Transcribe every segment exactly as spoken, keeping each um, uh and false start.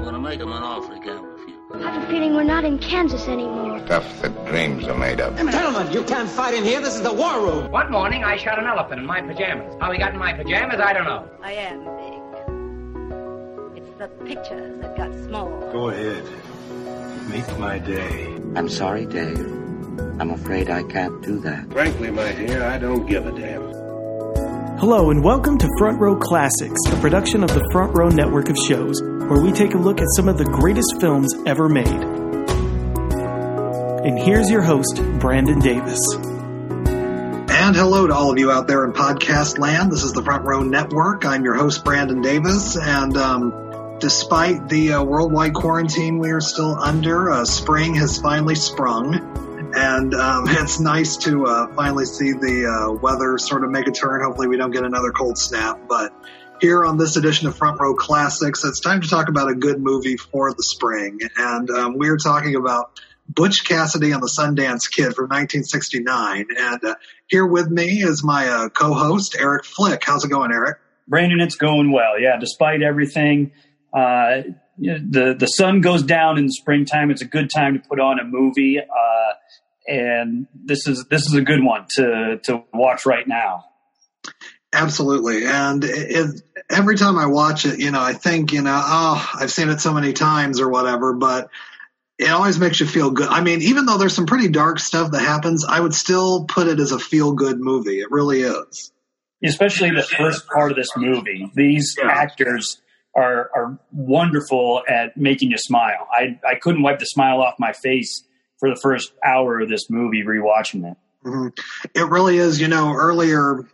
want to make him an offer again with you. I have a feeling we're not in Kansas anymore. Stuff that dreams are made of. Gentlemen, you can't fight in here. This is the war room. One morning, I shot an elephant in my pajamas. How he got in my pajamas, I don't know. I am big. It's the pictures that got small. Go ahead. Make my day. I'm sorry, Dave. I'm afraid I can't do that. Frankly, my dear, I don't give a damn. Hello and welcome to Front Row Classics, a production of the Front Row network of shows, where we take a look at some of the greatest films ever made. And here's your host, Brandon Davis. And hello to all of you out there in podcast land. This is the Front Row Network. I'm your host, Brandon Davis, and um, despite the uh, worldwide quarantine we are still under, uh, spring has finally sprung. And um, it's nice to uh, finally see the uh, weather sort of make a turn. Hopefully we don't get another cold snap. But here on this edition of Front Row Classics, it's time to talk about a good movie for the spring. And um, we're talking about Butch Cassidy and the Sundance Kid from nineteen sixty-nine. And uh, here with me is my uh, co-host, Eric Flick. How's it going, Eric? Brandon, it's going well. Yeah, despite everything, uh, the, the sun goes down in the springtime. It's a good time to put on a movie. Uh, And this is this is a good one to to watch right now. Absolutely. And it, every time I watch it, you know, I think, you know, oh, I've seen it so many times or whatever, but it always makes you feel good. I mean, even though there's some pretty dark stuff that happens, I would still put it as a feel-good movie. It really is. Especially the first part of this movie. These yeah. actors are are wonderful at making you smile. I, I couldn't wipe the smile off my face for the first hour of this movie, rewatching it. Mm-hmm. It really is. You know, earlier,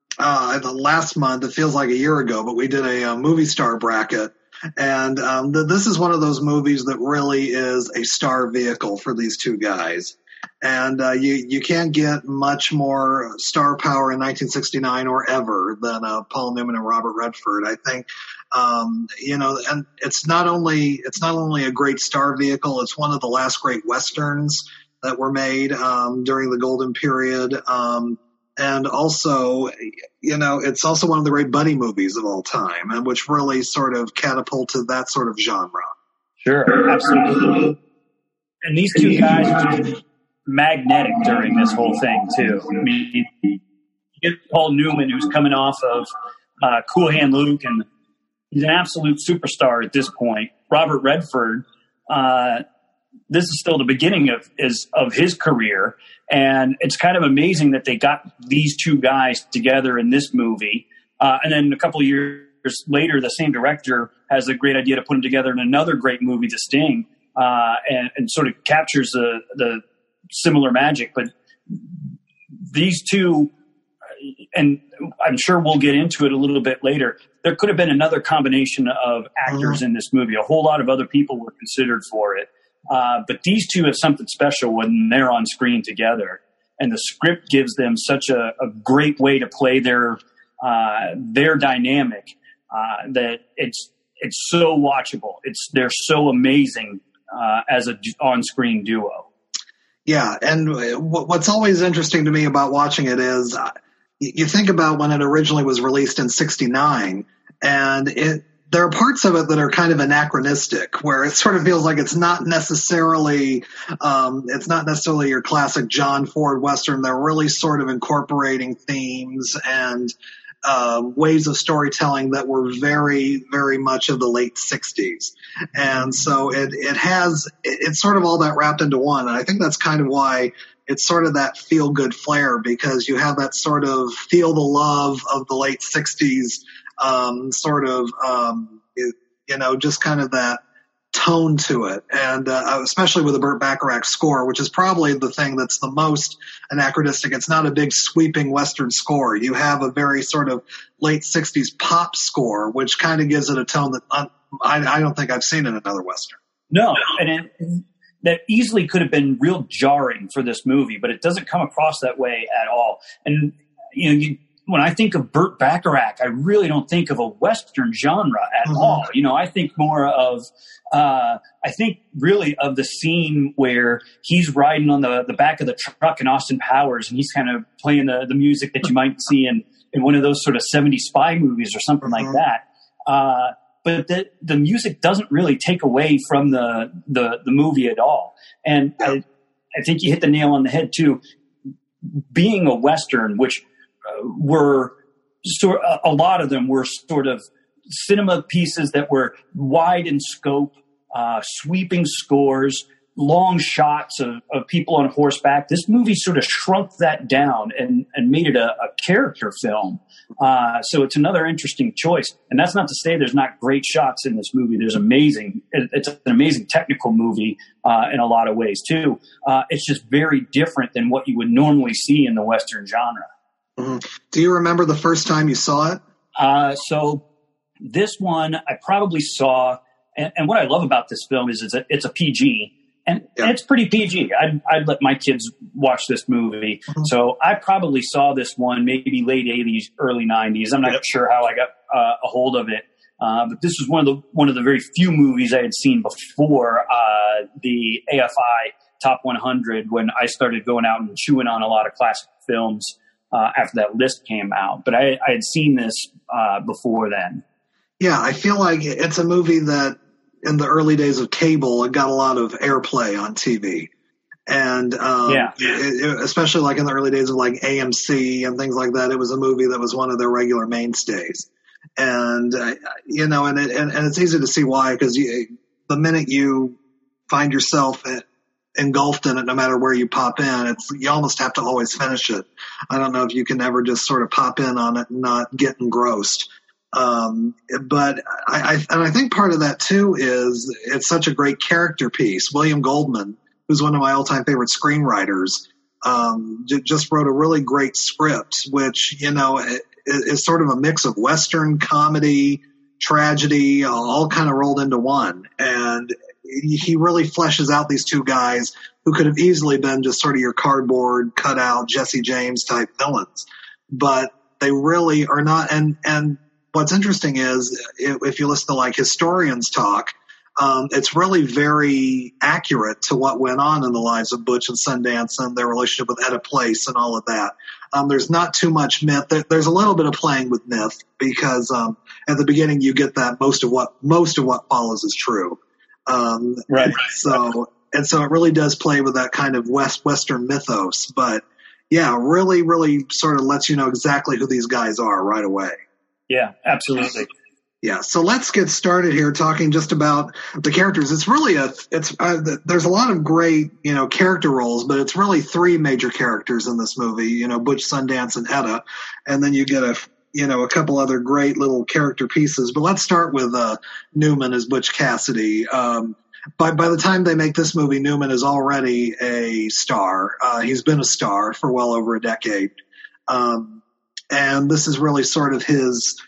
uh, the last month, it feels like a year ago, but we did a, uh movie star bracket. And um, th- this is one of those movies that really is a star vehicle for these two guys. And uh, you, you can't get much more star power in nineteen sixty-nine or ever than uh, Paul Newman and Robert Redford. I think, um, you know, and it's not only it's not only a great star vehicle, it's one of the last great westerns that were made um, during the golden period. Um, and also, you know, it's also one of the great buddy movies of all time, and which really sort of catapulted that sort of genre. Sure, absolutely. And these two guys are just magnetic during this whole thing too. I mean, you get Paul Newman, who's coming off of uh, Cool Hand Luke, and he's an absolute superstar at this point. Robert Redford, uh, this is still the beginning of is of his career, and it's kind of amazing that they got these two guys together in this movie. Uh, and then a couple of years later, the same director has a great idea to put them together in another great movie, The Sting, uh, and, and sort of captures the the similar magic. But these two, and I'm sure we'll get into it a little bit later, there could have been another combination of actors in this movie. A whole lot of other people were considered for it. Uh, but these two have something special when they're on screen together. And the script gives them such a, a great way to play their uh, their dynamic uh, that it's it's so watchable. It's they're so amazing uh, as a on-screen duo. Yeah, and what's always interesting to me about watching it is uh, you think about when it originally was released in sixty-nine, and it, there are parts of it that are kind of anachronistic, where it sort of feels like it's not necessarily um, it's not necessarily your classic John Ford Western. They're really sort of incorporating themes and uh, ways of storytelling that were very, very much of the late sixties. And so it, it has, it, it's sort of all that wrapped into one. And I think that's kind of why it's sort of that feel good flair, because you have that sort of feel the love of the late sixties, um, sort of, um, it, you know, just kind of that tone to it. And, uh, especially with the Burt Bacharach score, which is probably the thing that's the most anachronistic. It's not a big sweeping Western score. You have a very sort of late sixties pop score, which kind of gives it a tone that uh, I, I don't think I've seen in another Western. No. And it, that easily could have been real jarring for this movie, but it doesn't come across that way at all. And, you know, you, when I think of Burt Bacharach, I really don't think of a Western genre at mm-hmm. all. You know, I think more of, uh, I think really of the scene where he's riding on the, the back of the truck in Austin Powers, and he's kind of playing the, the music that you might see in, in one of those sort of seventies spy movies or something mm-hmm. like that. Uh, but the the music doesn't really take away from the the, the movie at all. And I, I think you hit the nail on the head too. Being a Western, which uh, were sort, a lot of them were sort of cinema pieces that were wide in scope, uh, sweeping scores, long shots of, of people on horseback. This movie sort of shrunk that down and, and made it a, a character film. Uh, so it's another interesting choice. And that's not to say there's not great shots in this movie. There's amazing. It's an amazing technical movie uh, in a lot of ways too. Uh, it's just very different than what you would normally see in the Western genre. Mm-hmm. Do you remember the first time you saw it? Uh, so this one I probably saw, and, and what I love about this film is it's a, it's a P G. And, yeah. and it's pretty P G. I'd, I'd let my kids watch this movie. Mm-hmm. So I probably saw this one maybe late eighties, early nineties. I'm not yep. sure how I got uh, a hold of it. Uh, but this was one of the one of the very few movies I had seen before uh, the A F I Top one hundred, when I started going out and chewing on a lot of classic films uh, after that list came out. But I, I had seen this uh, before then. Yeah, I feel like it's a movie that in the early days of cable, it got a lot of airplay on T V. And um, yeah. it, it, especially like in the early days of like A M C and things like that, it was a movie that was one of their regular mainstays. And, uh, you know, and, it, and, and it's easy to see why, because the minute you find yourself engulfed in it, no matter where you pop in, it's you almost have to always finish it. I don't know if you can ever just sort of pop in on it and not get engrossed. Um, but I, I, and I think part of that too is it's such a great character piece. William Goldman, who's one of my all-time favorite screenwriters, um, j- just wrote a really great script, which, you know, is, is sort of a mix of Western comedy, tragedy, all kind of rolled into one. And he really fleshes out these two guys who could have easily been just sort of your cardboard cutout Jesse James type villains, but they really are not. And, and, what's interesting is if you listen to like historians talk, um, it's really very accurate to what went on in the lives of Butch and Sundance and their relationship with Etta Place and all of that. Um, there's not too much myth. There's a little bit of playing with myth because um, at the beginning you get that most of what most of what follows is true. Um, right. So and so it really does play with that kind of West Western mythos. But yeah, really, really sort of lets you know exactly who these guys are right away. Yeah, absolutely. Yeah, so let's get started here talking just about the characters. It's really a, it's uh, there's a lot of great, you know, character roles, but it's really three major characters in this movie, you know, Butch, Sundance, and Etta. And then you get a, you know, a couple other great little character pieces. But let's start with uh, Newman as Butch Cassidy. Um, by, by the time they make this movie, Newman is already a star. Uh, he's been a star for well over a decade. Um, And this is really sort of his,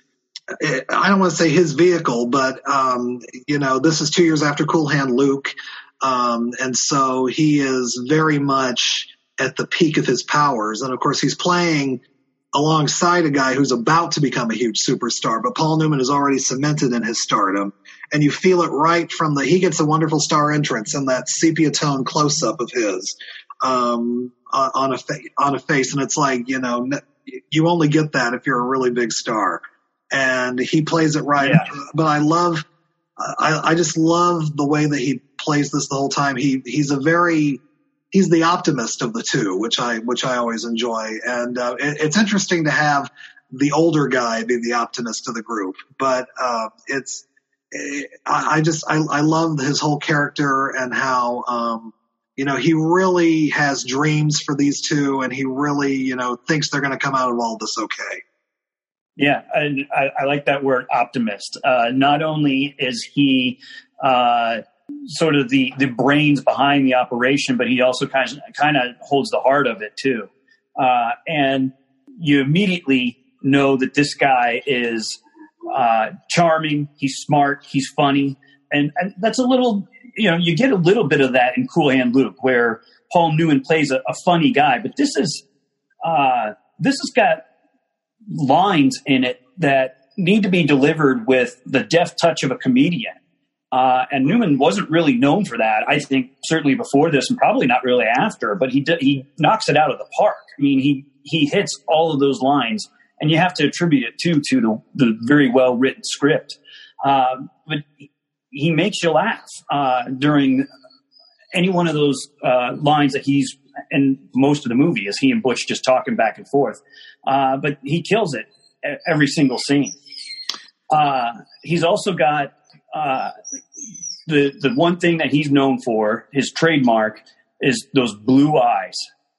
I don't want to say his vehicle, but, um, you know, this is two years after Cool Hand Luke. Um, and so he is very much at the peak of his powers. And of course, he's playing alongside a guy who's about to become a huge superstar, but Paul Newman is already cemented in his stardom. And you feel it right from the, he gets a wonderful star entrance in that sepia tone close up of his, um, on, on a fa- on a face. And it's like, you know, you only get that if you're a really big star, and he plays it right. Yeah. But I love, I, I just love the way that he plays this the whole time. He, he's a very, he's the optimist of the two, which I, which I always enjoy. And uh, it, it's interesting to have the older guy be the optimist of the group, but uh, it's, it, I, I just, I, I love his whole character and how, um, you know, he really has dreams for these two, and he really, you know, thinks they're going to come out of all this okay. Yeah, I, I like that word, optimist. Uh, not only is he uh, sort of the, the brains behind the operation, but he also kind of, kind of holds the heart of it too. Uh, and you immediately know that this guy is uh, charming, he's smart, he's funny, and, and that's a little... You know, you get a little bit of that in Cool Hand Luke, where Paul Newman plays a, a funny guy, but this is uh, this has got lines in it that need to be delivered with the deft touch of a comedian. Uh, and Newman wasn't really known for that, I think, certainly before this and probably not really after, but he d- he knocks it out of the park. I mean, he, he hits all of those lines, and you have to attribute it, too, to the, the very well-written script. Uh, but he makes you laugh uh, during any one of those uh, lines that he's in most of the movie is he and Butch just talking back and forth. Uh, but he kills it every single scene. Uh, he's also got uh, the the one thing that he's known for, his trademark, is those blue eyes.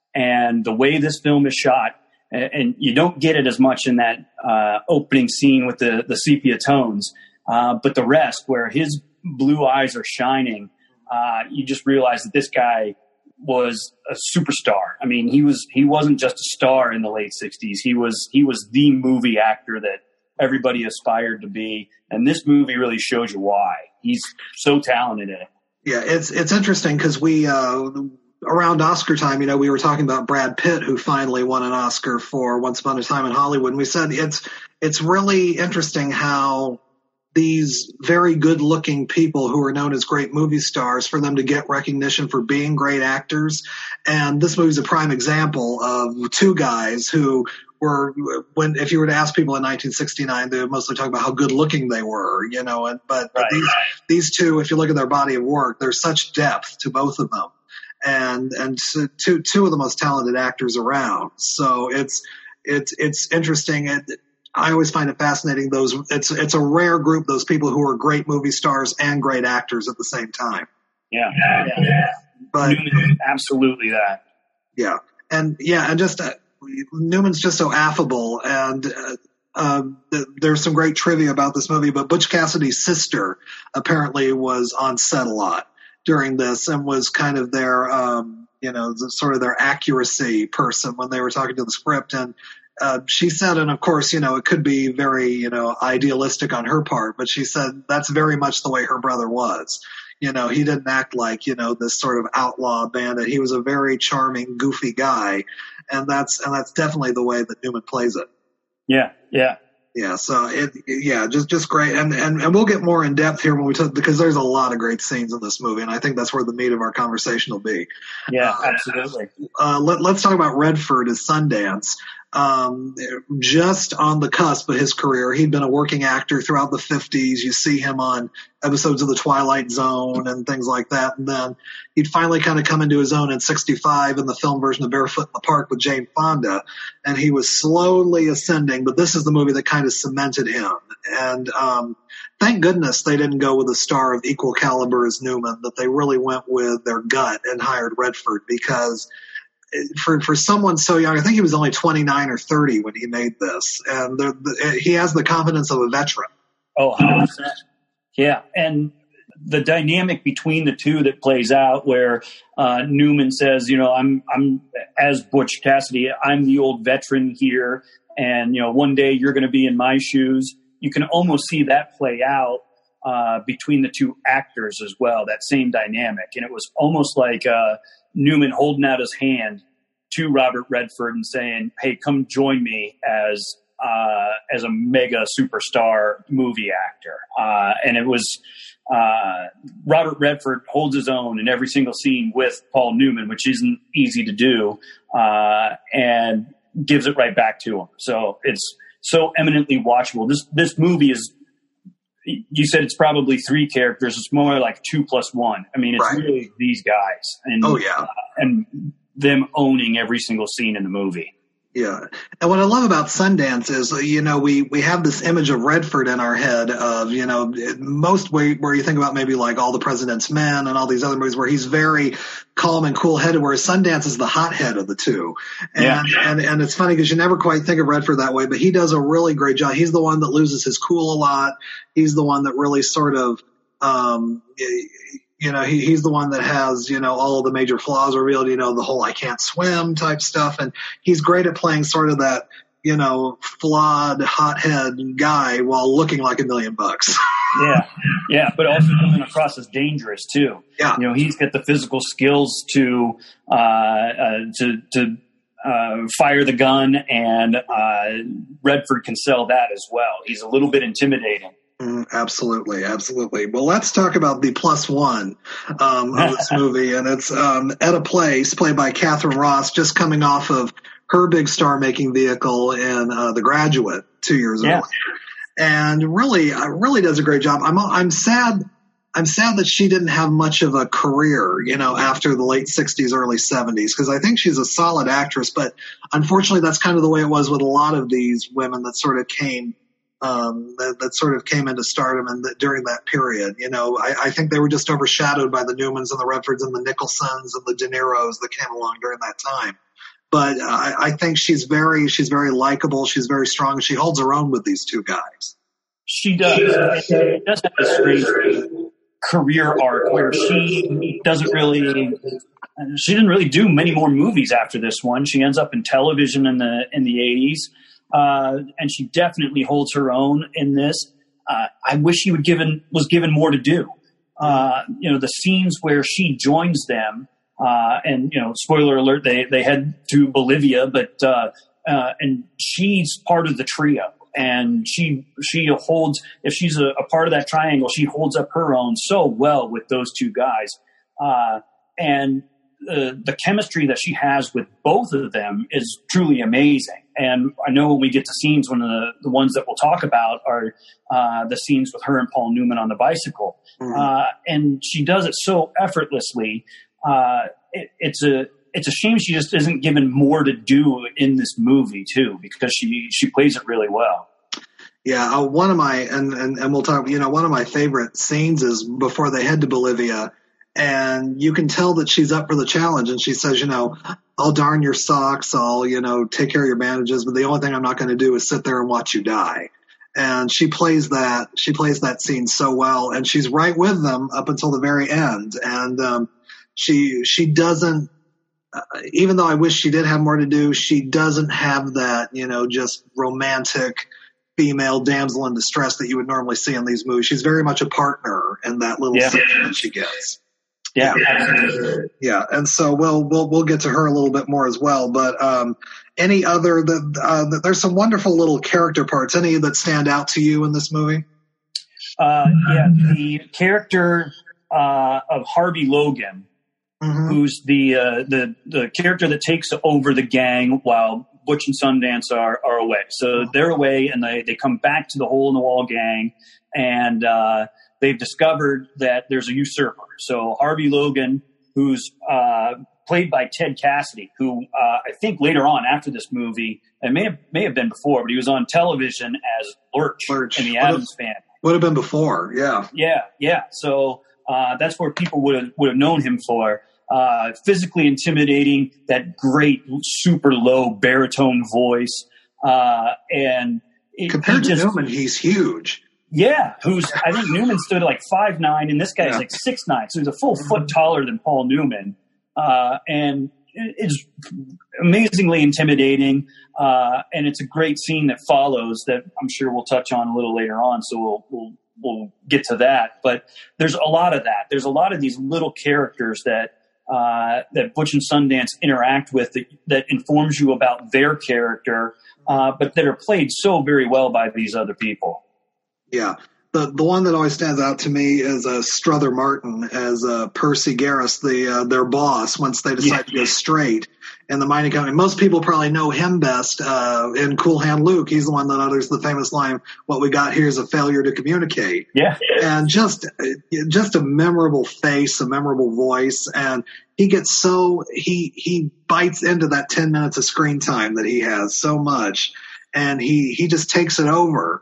And the way this film is shot, and you don't get it as much in that uh, opening scene with the, the sepia tones, uh, but the rest, where his blue eyes are shining, uh, you just realize that this guy was a superstar. I mean, he was he wasn't just a star in the late sixties. He was he was the movie actor that everybody aspired to be, and this movie really shows you why. He's so talented in it. Yeah, it's it's interesting because we uh, around Oscar time, you know, we were talking about Brad Pitt, who finally won an Oscar for Once Upon a Time in Hollywood, and we said it's it's really interesting how these very good-looking people who are known as great movie stars, for them to get recognition for being great actors. And this movie's a prime example of two guys who were, when if you were to ask people in nineteen sixty-nine, they would mostly talk about how good-looking they were, you know. And but, but right. these these two, if you look at their body of work, there's such depth to both of them, and and so two two of the most talented actors around. So it's it's it's interesting. It, I always find it fascinating. Those it's it's a rare group. Those people who are great movie stars and great actors at the same time. Yeah, yeah. But Newman, absolutely that. Yeah, and yeah, and just uh, Newman's just so affable, and uh, uh, th- there's some great trivia about this movie. But Butch Cassidy's sister apparently was on set a lot during this, and was kind of their um, you know the, sort of their accuracy person when they were talking to the script. And Uh, she said, and of course, you know, it could be very, you know, idealistic on her part, but she said that's very much the way her brother was. You know, he didn't act like, you know, this sort of outlaw bandit. He was a very charming, goofy guy. And that's, and that's definitely the way that Newman plays it. Yeah. Yeah. Yeah. So it, yeah, just, just great. And, and, and we'll get more in depth here when we talk, because there's a lot of great scenes in this movie. And I think that's where the meat of our conversation will be. Yeah, uh, absolutely. Uh, let, let's talk about Redford as Sundance. Um, just on the cusp of his career. He'd been a working actor throughout the fifties. You see him on episodes of The Twilight Zone and things like that. And then he'd finally kind of come into his own in sixty-five in the film version of Barefoot in the Park with Jane Fonda. And he was slowly ascending, but this is the movie that kind of cemented him. And, um, thank goodness they didn't go with a star of equal caliber as Newman, that they really went with their gut and hired Redford, because For for someone so young, I think he was only twenty-nine or thirty when he made this, and the, the, he has the confidence of a veteran. Oh, one hundred percent. Yeah, and the dynamic between the two that plays out, where uh, Newman says, you know, I'm I'm as Butch Cassidy, I'm the old veteran here, and you know, one day you're going to be in my shoes. You can almost see that play out uh, between the two actors as well. That same dynamic, and it was almost like Uh, Newman holding out his hand to Robert Redford and saying, "Hey, come join me as uh, as a mega superstar movie actor." Uh, and it was uh, Robert Redford holds his own in every single scene with Paul Newman, which isn't easy to do, uh, and gives it right back to him. So it's so eminently watchable. This this movie is. You said it's probably three characters. It's more like two plus one. I mean, it's right. really these guys, and oh yeah, uh, and them owning every single scene in the movie. Yeah, and what I love about Sundance is, you know, we we have this image of Redford in our head of, you know, most where, where you think about maybe like All the President's Men and all these other movies where he's very calm and cool-headed, whereas Sundance is the hothead of the two. And yeah. and, and it's funny because you never quite think of Redford that way, but he does a really great job. He's the one that loses his cool a lot. He's the one that really sort of, um, you know, he, he's the one that has, you know, all of the major flaws revealed, you know, the whole I can't swim type stuff. And he's great at playing sort of that, you know, flawed, hothead guy while looking like a million bucks. Yeah. Yeah. But also coming across as dangerous too. Yeah. You know, he's got the physical skills to, uh, uh to, to, uh, fire the gun, and, uh, Redford can sell that as well. He's a little bit intimidating. Mm, absolutely, absolutely. Well, let's talk about the plus one um, of this movie, and it's um, Etta Place, played by Catherine Ross, just coming off of her big star-making vehicle in uh, The Graduate two years yeah. earlier. and really, uh, really does a great job. I'm, I'm sad. I'm sad that she didn't have much of a career, you know, after the late sixties, early seventies, because I think she's a solid actress. But unfortunately, that's kind of the way it was with a lot of these women that sort of came, um, that, that sort of came into stardom and that during that period. You know, I, I think they were just overshadowed by the Newmans and the Redfords and the Nicholsons and the De Niros that came along during that time. But I, I think she's very, she's very likable. She's very strong. She holds her own with these two guys. She does. She does have a strange career arc where she doesn't really, she didn't really do many more movies after this one. She ends up in television in the in the eighties, uh, and she definitely holds her own in this. Uh, I wish she would given was given more to do. Uh, you know, the scenes where she joins them, uh, and you know, spoiler alert, they they head to Bolivia, but uh, uh, and she's part of the trio. And she she holds, if she's a, a part of that triangle, she holds up her own so well with those two guys. Uh, and uh, the chemistry that she has with both of them is truly amazing. And I know when we get to scenes, one of the, the ones that we'll talk about are uh, the scenes with her and Paul Newman on the bicycle. Mm-hmm. Uh, and she does it so effortlessly. Uh, it, it's a It's a shame she just isn't given more to do in this movie too, because she, she plays it really well. Yeah. Uh, one of my, and, and, and we'll talk, you know, one of my favorite scenes is before they head to Bolivia, and you can tell that she's up for the challenge. And she says, you know, I'll darn your socks. I'll, you know, take care of your bandages, but the only thing I'm not going to do is sit there and watch you die. And she plays that, she plays that scene so well, and she's right with them up until the very end. And, um, she, she doesn't, Uh, even though I wish she did have more to do, she doesn't have that, you know, just romantic female damsel in distress that you would normally see in these movies. She's very much a partner in that little yeah. scene that she gets. Yeah. Yeah. And so we'll, we'll, we'll get to her a little bit more as well. But, um, any other, the, uh, there's some wonderful little character parts. Any that stand out to you in this movie? Uh, yeah. The character, uh, of Harvey Logan, Mm-hmm. who's the, uh, the, the character that takes over the gang while Butch and Sundance are, are away. So they're away and they, they come back to the Hole in the Wall gang, and, uh, they've discovered that there's a usurper. So Harvey Logan, who's, uh, played by Ted Cassidy, who, uh, I think later on after this movie, it may have, may have been before, but he was on television as Lurch, Lurch. in the Addams Family. Would have been before. Yeah. Yeah. Yeah. So, uh, that's where people would have, would have known him for. Uh, physically intimidating, that great super low baritone voice, uh, and it, compared he just, to Newman, he's huge. Yeah, who's I think Newman stood at like five nine, and this guy's yeah. like six nine, so he's a full foot taller than Paul Newman, uh, and it's amazingly intimidating. Uh, and it's a great scene that follows that I'm sure we'll touch on a little later on. So we'll we'll we'll get to that. But there's a lot of that. There's a lot of these little characters that. Uh, that Butch and Sundance interact with that, that informs you about their character, uh, but that are played so very well by these other people. Yeah. The the one that always stands out to me is uh, Strother Martin as uh, Percy Garris, the uh, their boss, once they decide yeah. to go straight in the mining company. Most people probably know him best uh, in Cool Hand Luke. He's the one that utters the famous line, "What we got here is a failure to communicate." Yeah, and just just a memorable face, a memorable voice, and he gets so he he bites into that ten minutes of screen time that he has so much, and he he just takes it over.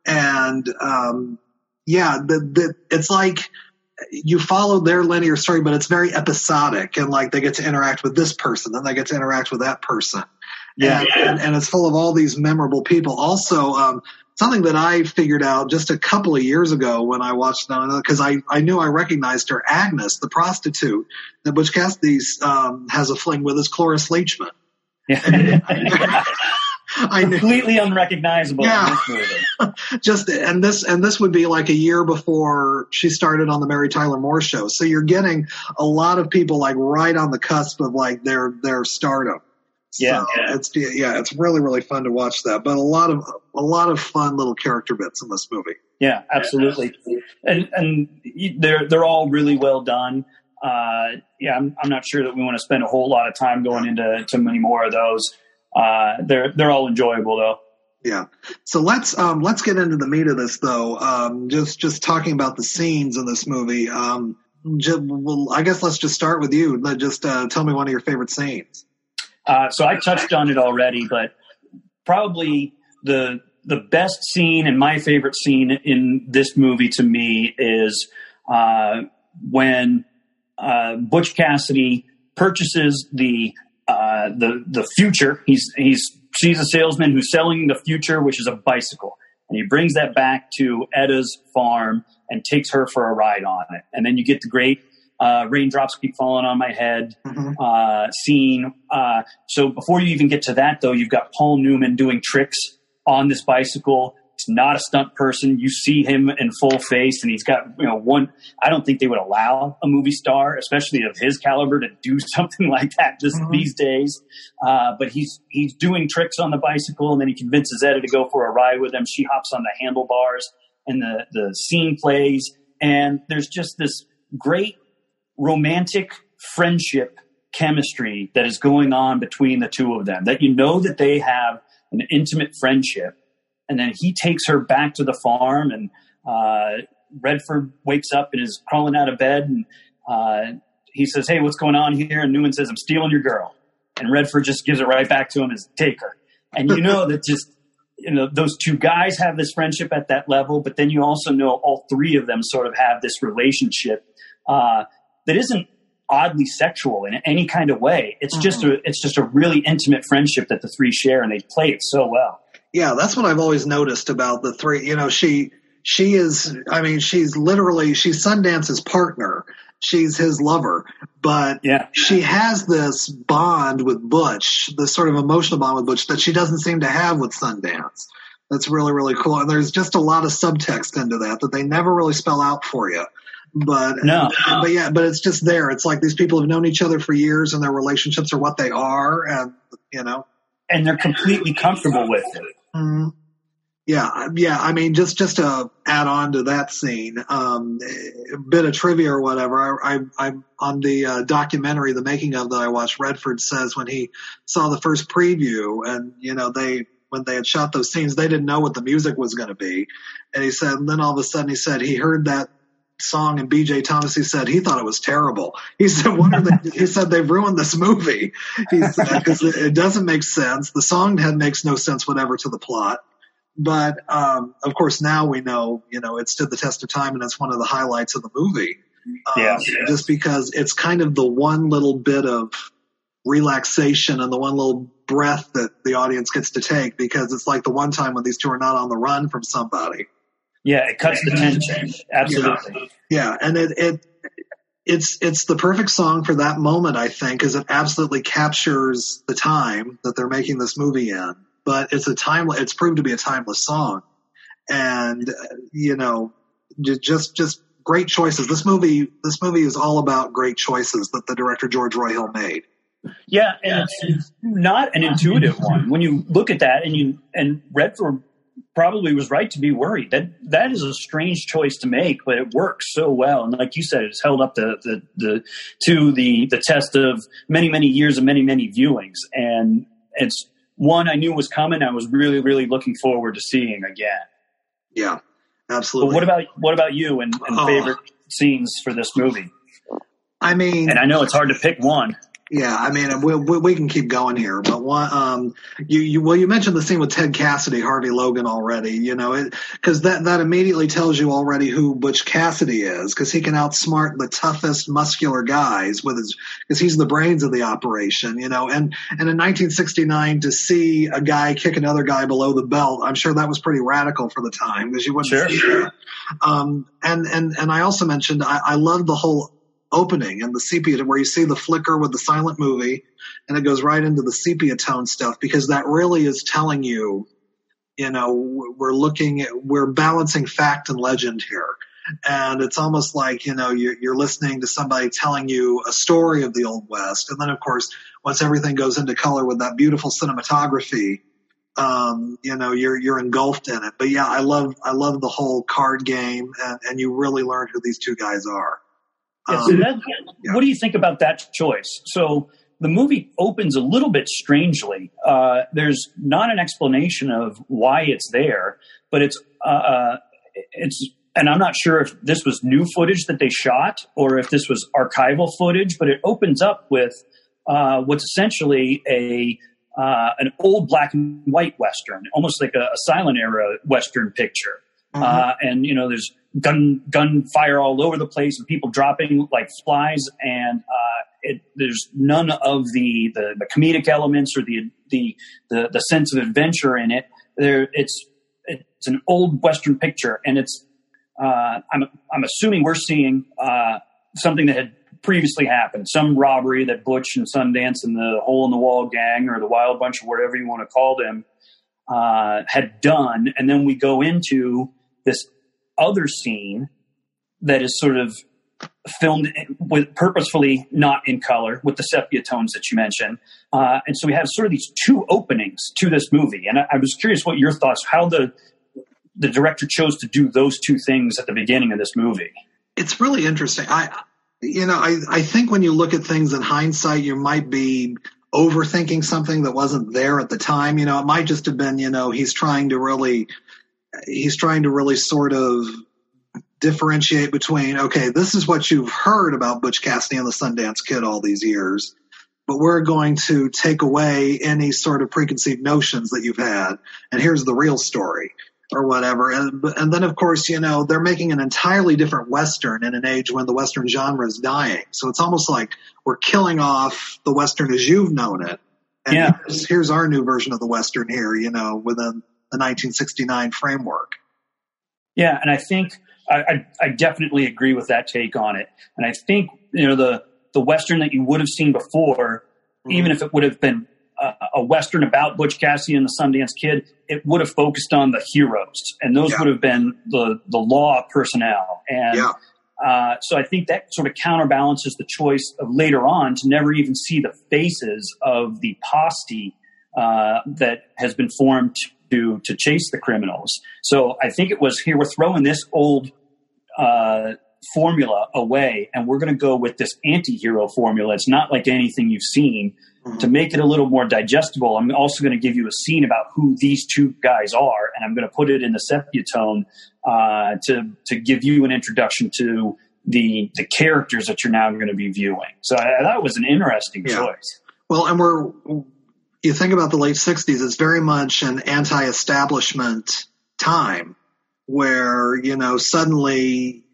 And um, yeah, the, the, it's like you follow their linear story, but it's very episodic, and like they get to interact with this person, then they get to interact with that person. Yeah, and, and, and it's full of all these memorable people. Also, um, something that I figured out just a couple of years ago when I watched it, because I, I knew I recognized her, Agnes, the prostitute that Butch Cassidy um, has a fling with, is Cloris Leachman. Yeah. I completely unrecognizable yeah. in this movie. Just and this and this would be like a year before she started on the Mary Tyler Moore Show. So you're getting a lot of people like right on the cusp of like their their stardom. Yeah, so yeah. it's yeah, it's really really fun to watch that. But a lot of a lot of fun little character bits in this movie. Yeah, absolutely. And and they're they're all really well done. Uh, yeah, I'm I'm not sure that we want to spend a whole lot of time going into to many more of those. Uh, they're they're all enjoyable though. Yeah. So let's um, let's get into the meat of this, though. Um, just just talking about the scenes in this movie. Um, just, well, I guess let's just start with you. Just uh, tell me one of your favorite scenes. Uh, so I touched on it already, but probably the the best scene and my favorite scene in this movie to me is uh, when uh, Butch Cassidy purchases the uh, the the future. He's he's she's a salesman who's selling the future, which is a bicycle, and he brings that back to Etta's farm and takes her for a ride on it. And then you get the great uh, raindrops keep falling on my head mm-hmm. uh, scene. Uh, so before you even get to that, though, you've got Paul Newman doing tricks on this bicycle. He's not a stunt person. You see him in full face, and he's got, you know, one. I don't think they would allow a movie star, especially of his caliber, to do something like that just mm-hmm. these days. Uh, but he's he's doing tricks on the bicycle, and then he convinces Etta to go for a ride with him. She hops on the handlebars, and the the scene plays, and there's just this great romantic friendship chemistry that is going on between the two of them. That you know that they have an intimate friendship. And then he takes her back to the farm, and uh, Redford wakes up and is crawling out of bed. And uh, he says, "Hey, what's going on here?" And Newman says, "I'm stealing your girl." And Redford just gives it right back to him as take her. And you know that just, you know, those two guys have this friendship at that level, but then you also know all three of them sort of have this relationship uh, that isn't oddly sexual in any kind of way. It's mm-hmm. just a, it's just a really intimate friendship that the three share, and they play it so well. Yeah, that's what I've always noticed about the three. You know, she she is, I mean, she's literally, she's Sundance's partner. She's his lover. But yeah. she has this bond with Butch, this sort of emotional bond with Butch that she doesn't seem to have with Sundance. That's really, really cool. And there's just a lot of subtext into that that they never really spell out for you. But, no. but yeah, but it's just there. It's like these people have known each other for years, and their relationships are what they are. And, you know. And they're completely comfortable with it. Mm-hmm. Yeah, yeah. I mean, just just to add on to that scene, um, a bit of trivia or whatever. I, I, I on the uh, documentary, the making of that I watched, Redford says when he saw the first preview, and you know they when they had shot those scenes, they didn't know what the music was going to be, and he said, and then all of a sudden he said he heard that song and B J Thomas, he said he thought it was terrible. He said, "What are they?" He said, "They've ruined this movie." He said, because it, it doesn't make sense. The song had makes no sense whatever to the plot. But um, of course, now we know, you know, it stood the test of time, and it's one of the highlights of the movie. Um, yeah, yeah. Just because it's kind of the one little bit of relaxation and the one little breath that the audience gets to take, because it's like the one time when these two are not on the run from somebody. Yeah, it cuts the tension. Absolutely. Yeah, yeah. and it, it it's it's the perfect song for that moment, I think, because it absolutely captures the time that they're making this movie in. But it's a time it's proved to be a timeless song, and uh, you know, just just great choices. This movie this movie is all about great choices that the director George Roy Hill made. Yeah, and it's not an intuitive one when you look at that, and you and Redford probably was right to be worried. That that is a strange choice to make, but it works so well. And like you said, it's held up the the, the to the the test of many many years and many many viewings. And it's one I knew was coming. I was really really looking forward to seeing again. Yeah, absolutely. But what about what about you and, and oh. favorite scenes for this movie? I mean, and I know it's hard to pick one. Yeah, I mean, we, we, we can keep going here, but one, um, you, you, well, you mentioned the scene with Ted Cassidy, Harvey Logan already, you know, because that, that immediately tells you already who Butch Cassidy is, because he can outsmart the toughest muscular guys with his, because he's the brains of the operation, you know, and, and in nineteen sixty-nine to see a guy kick another guy below the belt, I'm sure that was pretty radical for the time, because you wouldn't sure, see sure. that. Um, and, and, and I also mentioned, I, I love the whole opening and the sepia where you see the flicker with the silent movie and it goes right into the sepia tone stuff, because that really is telling you, you know, we're looking at, we're balancing fact and legend here. And it's almost like, you know, you're, you're listening to somebody telling you a story of the Old West. And then of course, once everything goes into color with that beautiful cinematography, um, you know, you're, you're engulfed in it. But yeah, I love, I love the whole card game, and, and you really learn who these two guys are. Yeah, so that, yeah. What do you think about that choice? So the movie opens a little bit strangely. Uh, there's not an explanation of why it's there, but it's uh, it's, and I'm not sure if this was new footage that they shot or if this was archival footage. But it opens up with uh, what's essentially a uh, an old black and white Western, almost like a, a silent era Western picture. Mm-hmm. Uh, and you know, there's gun gunfire all over the place and people dropping like flies, and uh, it, there's none of the, the, the comedic elements or the, the the the sense of adventure in it. There, it's it's an old Western picture, and it's uh, I'm I'm assuming we're seeing uh, something that had previously happened, some robbery that Butch and Sundance and the Hole in the Wall gang or the Wild Bunch or whatever you want to call them uh, had done, and then we go into this other scene that is sort of filmed with purposefully not in color with the sepia tones that you mentioned. Uh, and so we have sort of these two openings to this movie. And I, I was curious what your thoughts, how the, the director chose to do those two things at the beginning of this movie. It's really interesting. I, you know, I, I think when you look at things in hindsight, you might be overthinking something that wasn't there at the time. You know, it might just have been, you know, he's trying to really, he's trying to really sort of differentiate between, okay, this is what you've heard about Butch Cassidy and the Sundance Kid all these years, but we're going to take away any sort of preconceived notions that you've had, and here's the real story or whatever. And, and then, of course, you know, they're making an entirely different Western in an age when the Western genre is dying. So it's almost like we're killing off the Western as you've known it. And yeah. here's, here's our new version of the Western here, you know, within the nineteen sixty-nine framework. Yeah, and I think I, I, I definitely agree with that take on it. And I think, you know, the, the Western that you would have seen before, mm-hmm. even if it would have been a, a Western about Butch Cassidy and the Sundance Kid, it would have focused on the heroes. And those yeah. would have been the, the law personnel. And yeah. uh, so I think that sort of counterbalances the choice of later on to never even see the faces of the posse uh, that has been formed to to chase the criminals. So I think it was, here we're throwing this old uh, formula away, and we're going to go with this anti-hero formula. It's not like anything you've seen. Mm-hmm. To make it a little more digestible, I'm also going to give you a scene about who these two guys are, and I'm going to put it in the sepia tone uh, to to give you an introduction to the the characters that you're now going to be viewing. So I, I thought it was an interesting yeah. choice. Well, and we're you think about the late sixties, it's very much an anti-establishment time where, you know, suddenly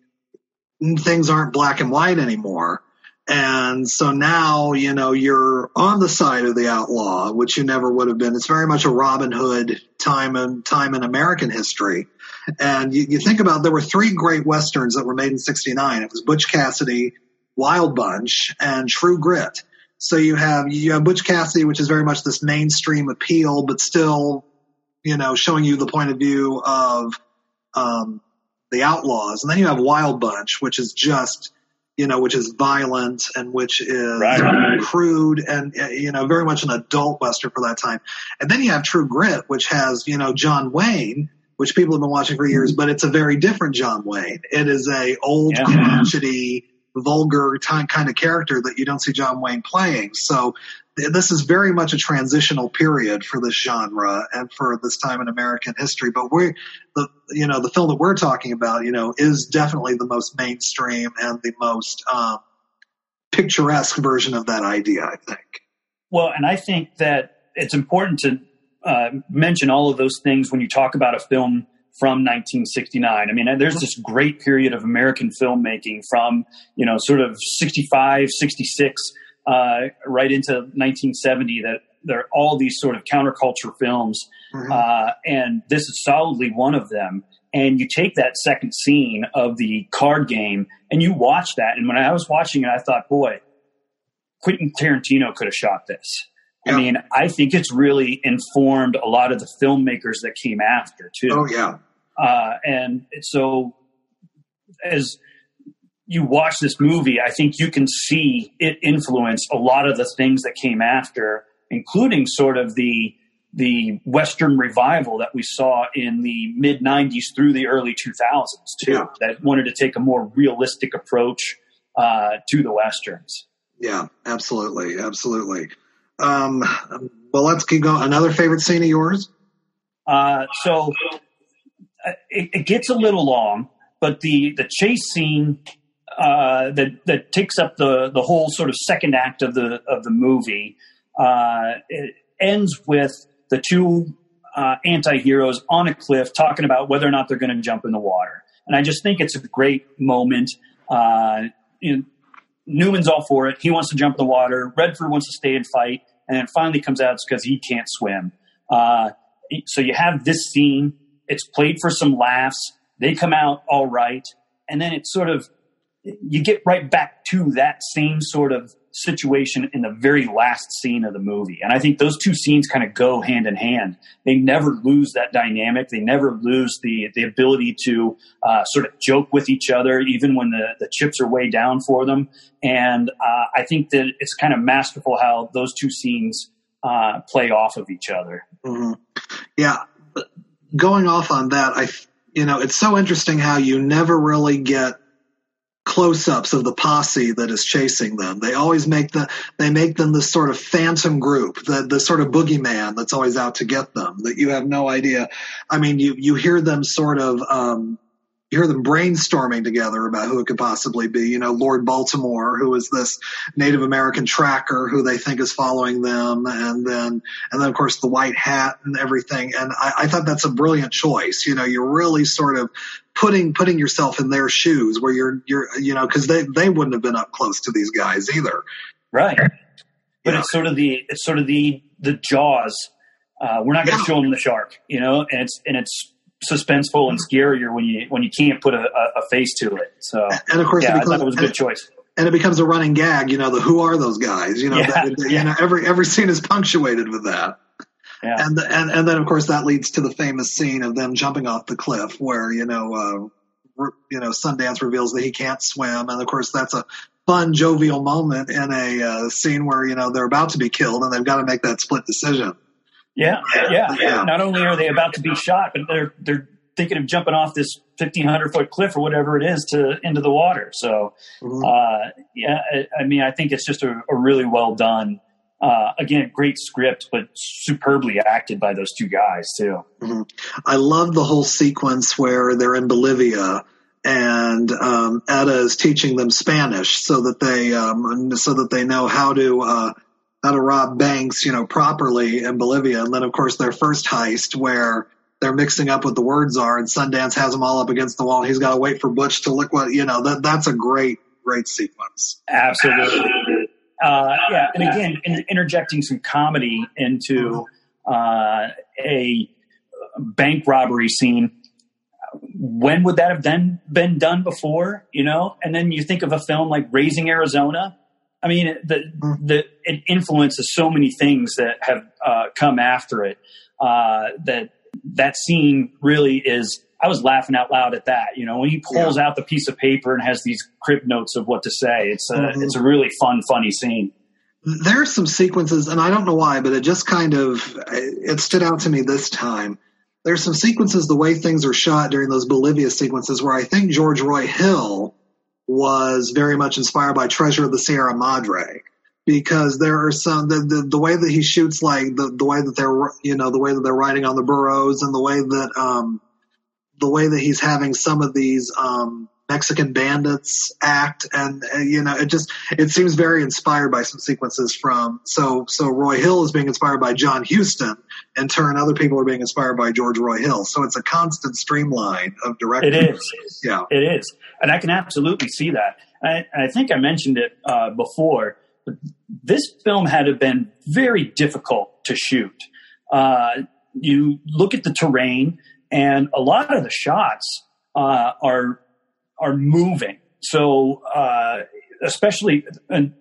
things aren't black and white anymore. And so now, you know, you're on the side of the outlaw, which you never would have been. It's very much a Robin Hood time in, time in American history. And you, you think about, there were three great Westerns that were made in sixty-nine. It was Butch Cassidy, Wild Bunch, and True Grit. So you have, you have Butch Cassidy, which is very much this mainstream appeal, but still, you know, showing you the point of view of um, the outlaws. And then you have Wild Bunch, which is just, you know, which is violent and which is right. crude and, you know, very much an adult Western for that time. And then you have True Grit, which has, you know, John Wayne, which people have been watching for years, but it's a very different John Wayne. It is a old, yeah. crotchety, vulgar time kind of character that you don't see John Wayne playing. So th- this is very much a transitional period for this genre and for this time in American history. But we, the you know, the film that we're talking about, you know, is definitely the most mainstream and the most um, picturesque version of that idea, I think. Well, and I think that it's important to uh, mention all of those things when you talk about a film from nineteen sixty-nine. I mean, there's this great period of American filmmaking from, you know, sort of sixty-five, sixty-six, uh, right into nineteen seventy, that there are all these sort of counterculture films. Mm-hmm. Uh, and this is solidly one of them. And you take that second scene of the card game and you watch that. And when I was watching it, I thought, boy, Quentin Tarantino could have shot this. Yeah. I mean, I think it's really informed a lot of the filmmakers that came after, too. Oh, yeah. Uh, and so as you watch this movie, I think you can see it influence a lot of the things that came after, including sort of the the Western revival that we saw in the mid nineties through the early two thousands, too, yeah. that wanted to take a more realistic approach uh, to the Westerns. Yeah, absolutely, absolutely. Um, well, let's keep going. Another favorite scene of yours? Uh, so uh, it, it gets a little long, but the, the chase scene uh, that that takes up the, the whole sort of second act of the of the movie uh, it ends with the two uh, anti-heroes on a cliff talking about whether or not they're going to jump in the water. And I just think it's a great moment. Uh, you know, Newman's all for it. He wants to jump in the water. Redford wants to stay and fight. And then finally comes out it's because he can't swim. Uh, so you have this scene. It's played for some laughs. They come out all right. And then it's sort of, you get right back to that same sort of situation in the very last scene of the movie. And I think those two scenes kind of go hand in hand. They never lose that dynamic. They never lose the, the ability to uh, sort of joke with each other, even when the, the chips are way down for them. And uh, I think that it's kind of masterful how those two scenes uh, play off of each other. Mm-hmm. Yeah. Going off on that, I, you know, it's so interesting how you never really get close-ups of the posse that is chasing them. They always make the they make them this sort of phantom group, the the sort of boogeyman that's always out to get them. That you have no idea. I mean, you you hear them sort of um, you hear them brainstorming together about who it could possibly be. You know, Lord Baltimore, who is this Native American tracker who they think is following them, and then and then of course the white hat and everything. And I, I thought that's a brilliant choice. You know, you're really sort of putting putting yourself in their shoes where you're you're you know, because they they wouldn't have been up close to these guys either, right? But yeah. it's sort of the it's sort of the the Jaws. Uh, we're not going to yeah. show them the shark, you know, and it's and it's suspenseful and scarier when you when you can't put a, a face to it. So and of course, yeah, it becomes, I thought it was a good choice. And it becomes a running gag, you know, the who are those guys? You know, yeah, that, yeah. you know, every every scene is punctuated with that. Yeah. And, the, and and then of course that leads to the famous scene of them jumping off the cliff where, you know, uh, re, you know, Sundance reveals that he can't swim, and of course that's a fun, jovial moment in a uh, scene where, you know, they're about to be killed and they've got to make that split decision. Yeah, yeah, yeah. Not only are they about to be shot, but they're they're thinking of jumping off this fifteen hundred foot cliff or whatever it is to into the water. So, mm-hmm. uh, yeah, I, I mean, I think it's just a, a really well done. Uh, again, great script, but superbly acted by those two guys too. Mm-hmm. I love the whole sequence where they're in Bolivia and um, Etta is teaching them Spanish so that they um, so that they know how to uh, how to rob banks, you know, properly in Bolivia. And then, of course, their first heist where they're mixing up what the words are, and Sundance has them all up against the wall. He's got to wait for Butch to look what you know. That that's a great great sequence. Absolutely. Uh, yeah, and again, in, interjecting some comedy into uh, a bank robbery scene. When would that have then been done before? You know, and then you think of a film like Raising Arizona. I mean, the the it influences so many things that have uh, come after it. Uh, that that scene really is. I was laughing out loud at that. You know, when he pulls yeah. out the piece of paper and has these crib notes of what to say, it's a, mm-hmm. it's a really fun, funny scene. There are some sequences, and I don't know why, but it just kind of, it stood out to me this time. There's some sequences, the way things are shot during those Bolivia sequences, where I think George Roy Hill was very much inspired by Treasure of the Sierra Madre. Because there are some the, the the way that he shoots, like the the way that they're you know the way that they're riding on the burros, and the way that um the way that he's having some of these um Mexican bandits act, and uh, you know it just it seems very inspired by some sequences from so so Roy Hill is being inspired by John Huston, in turn other people are being inspired by George Roy Hill. So it's a constant streamline of directing. It is, yeah, it is, and I can absolutely see that. I, I think I mentioned it uh, before. This film had to have been very difficult to shoot. Uh, you look at the terrain, and a lot of the shots uh, are are moving. So, uh, especially and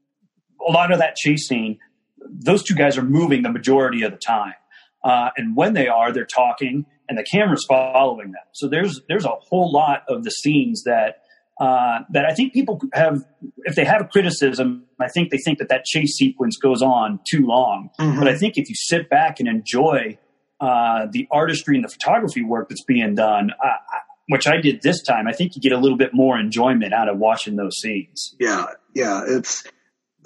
a lot of that chase scene, those two guys are moving the majority of the time. Uh, and when they are, they're talking, and the camera's following them. So there's there's a whole lot of the scenes that. Uh, that I think people have, if they have a criticism, I think they think that that chase sequence goes on too long. Mm-hmm. But I think if you sit back and enjoy uh, the artistry and the photography work that's being done, uh, which I did this time, I think you get a little bit more enjoyment out of watching those scenes. Yeah, yeah, it's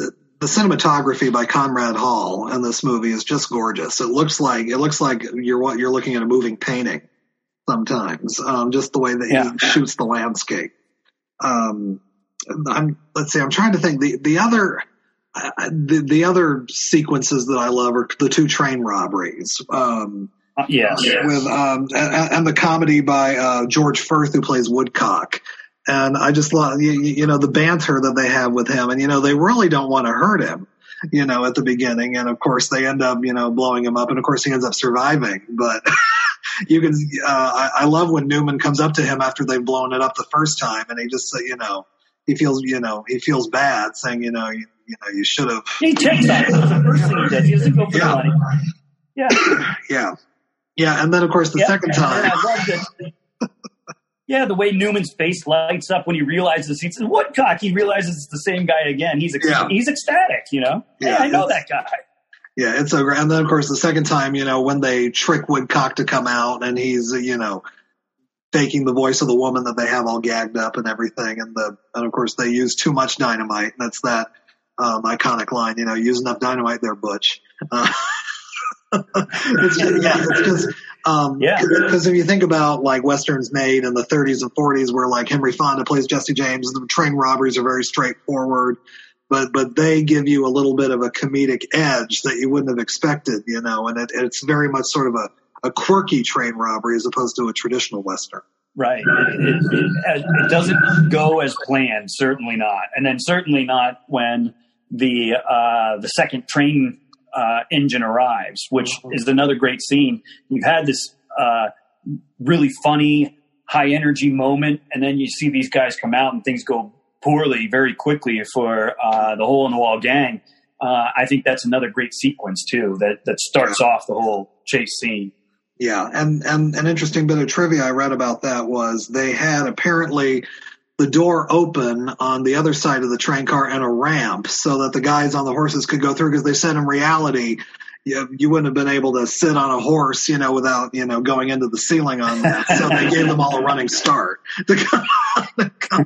the cinematography by Conrad Hall in this movie is just gorgeous. It looks like it looks like you're what you're looking at a moving painting sometimes. Um, just the way that yeah. he shoots the landscape. Um, I'm let's see. I'm trying to think. The the other uh, the the other sequences that I love are the two train robberies. Um, uh, yes, yes. With um, and, and the comedy by uh, George Firth, who plays Woodcock. And I just love, you, you know, the banter that they have with him. And, you know, they really don't want to hurt him, you know, at the beginning. And, of course, they end up, you know, blowing him up. And, of course, he ends up surviving. But you can uh, – I, I love when Newman comes up to him after they've blown it up the first time. And he just, you know, he feels, you know, he feels bad saying, you know, you, you know, you should have. He takes that. That's the first thing he does. He doesn't go for yeah. the money. Yeah. Yeah. Yeah. And then, of course, the yeah. second time. I love it. Yeah, the way Newman's face lights up when he realizes he's Woodcock, he realizes it's the same guy again. He's ec- yeah. he's ecstatic, you know. Yeah, hey, I know that guy. Yeah, it's so great. And then, of course, the second time, you know, when they trick Woodcock to come out and he's, you know, faking the voice of the woman that they have all gagged up and everything. And the and of course, they use too much dynamite. That's that um, iconic line, you know, use enough dynamite there, Butch. Uh, it's just, yeah, it's just. Um, yeah. Because if you think about like westerns made in the thirties and forties, where like Henry Fonda plays Jesse James, the train robberies are very straightforward, but but they give you a little bit of a comedic edge that you wouldn't have expected, you know, and it, it's very much sort of a, a quirky train robbery as opposed to a traditional western. Right. It, it, it, it doesn't go as planned, certainly not, and then certainly not when the uh, the second train. Uh, engine arrives, which is another great scene. You've had this uh, really funny, high energy moment, and then you see these guys come out and things go poorly very quickly for uh, the Hole in the Wall gang. Uh, I think that's another great sequence too that that starts yeah. off the whole chase scene. Yeah, and and an interesting bit of trivia I read about that was they had apparently the door open on the other side of the train car and a ramp so that the guys on the horses could go through, because they said in reality you, you wouldn't have been able to sit on a horse, you know, without, you know, going into the ceiling on that. So they gave them all a running start to come, to come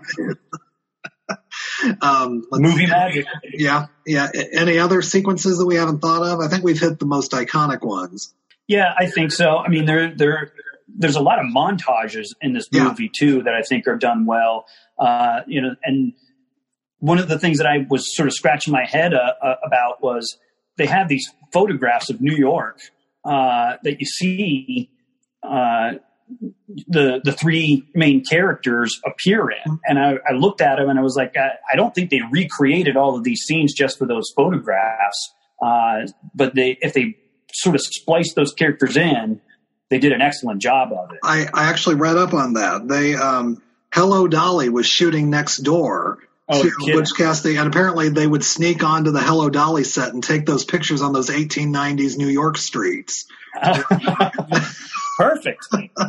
in. um, Movie magic. Yeah. Yeah. Any other sequences that we haven't thought of? I think we've hit the most iconic ones. Yeah, I think so. I mean, there, there, there's a lot of montages in this movie yeah. too that I think are done well. Uh, you know, and one of the things that I was sort of scratching my head uh, uh, about was they have these photographs of New York uh, that you see uh, the the three main characters appear in, and I, I looked at them and I was like, I, I don't think they recreated all of these scenes just for those photographs, uh, but they if they sort of spliced those characters in. They did an excellent job of it. I, I actually read up on that. They, um, Hello Dolly was shooting next door oh, to Butch Cassidy, and apparently they would sneak onto the Hello Dolly set and take those pictures on those eighteen nineties New York streets. Perfect.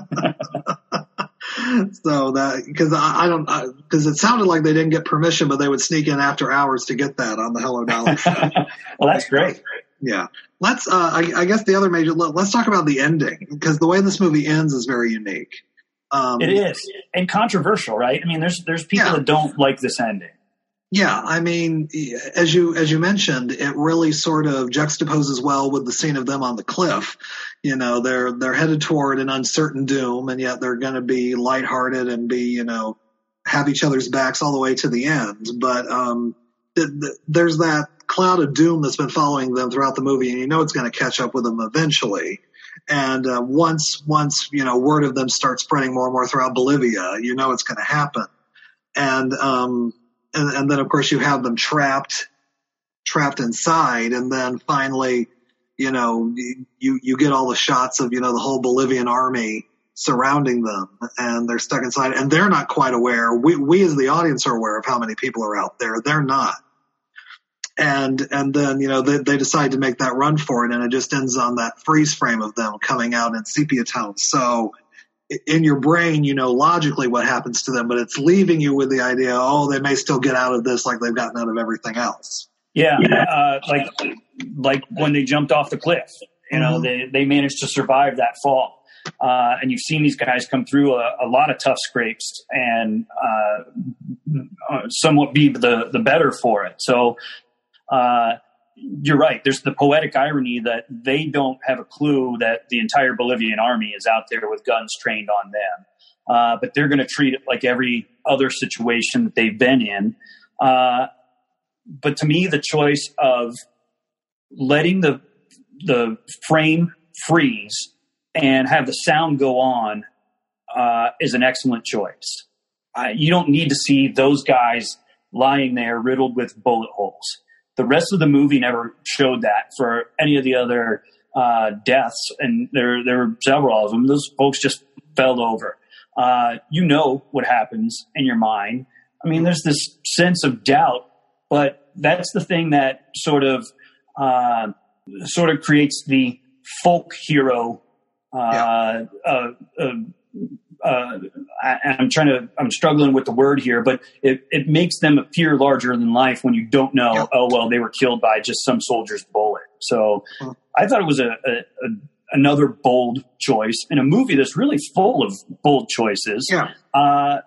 So that, because I, I don't, because it sounded like they didn't get permission, but they would sneak in after hours to get that on the Hello Dolly set. Well, that's great. Yeah. Let's, uh, I, I guess the other major, let's talk about the ending, because the way this movie ends is very unique. Um, it is. And controversial, right? I mean, there's, there's people yeah. that don't like this ending. Yeah. I mean, as you, as you mentioned, it really sort of juxtaposes well with the scene of them on the cliff. You know, they're, they're headed toward an uncertain doom, and yet they're going to be lighthearted and be, you know, have each other's backs all the way to the end. But, um, th- th- there's that cloud of doom that's been following them throughout the movie, and you know it's going to catch up with them eventually. And uh, once, once you know, word of them starts spreading more and more throughout Bolivia, you know it's going to happen. And um, and, and then of course you have them trapped, trapped inside, and then finally, you know, you you get all the shots of you know the whole Bolivian army surrounding them, and they're stuck inside, and they're not quite aware. We we as the audience are aware of how many people are out there. They're not. And and then, you know, they, they decide to make that run for it, and it just ends on that freeze frame of them coming out in sepia tones. So in your brain, you know logically what happens to them, but it's leaving you with the idea, oh, they may still get out of this like they've gotten out of everything else. Yeah, uh, like like when they jumped off the cliff. You know, mm-hmm. they, they managed to survive that fall. Uh, and you've seen these guys come through a, a lot of tough scrapes and uh, somewhat be the, the better for it. So uh, you're right. There's the poetic irony that they don't have a clue that the entire Bolivian army is out there with guns trained on them. Uh, but they're going to treat it like every other situation that they've been in. Uh, but to me, the choice of letting the the frame freeze and have the sound go on uh, is an excellent choice. Uh, you don't need to see those guys lying there riddled with bullet holes. The rest of the movie never showed that for any of the other uh, deaths, and there there were several of them. Those folks just fell over. Uh, you know what happens in your mind. I mean, there's this sense of doubt, but that's the thing that sort of uh, sort of creates the folk hero. Uh, yeah. uh, uh, uh, I, I'm trying to, I'm struggling with the word here, but it, it makes them appear larger than life when you don't know, yeah. oh, well, they were killed by just some soldier's bullet. So huh. I thought it was a, a, a another bold choice in a movie that's really full of bold choices. Yeah. Uh,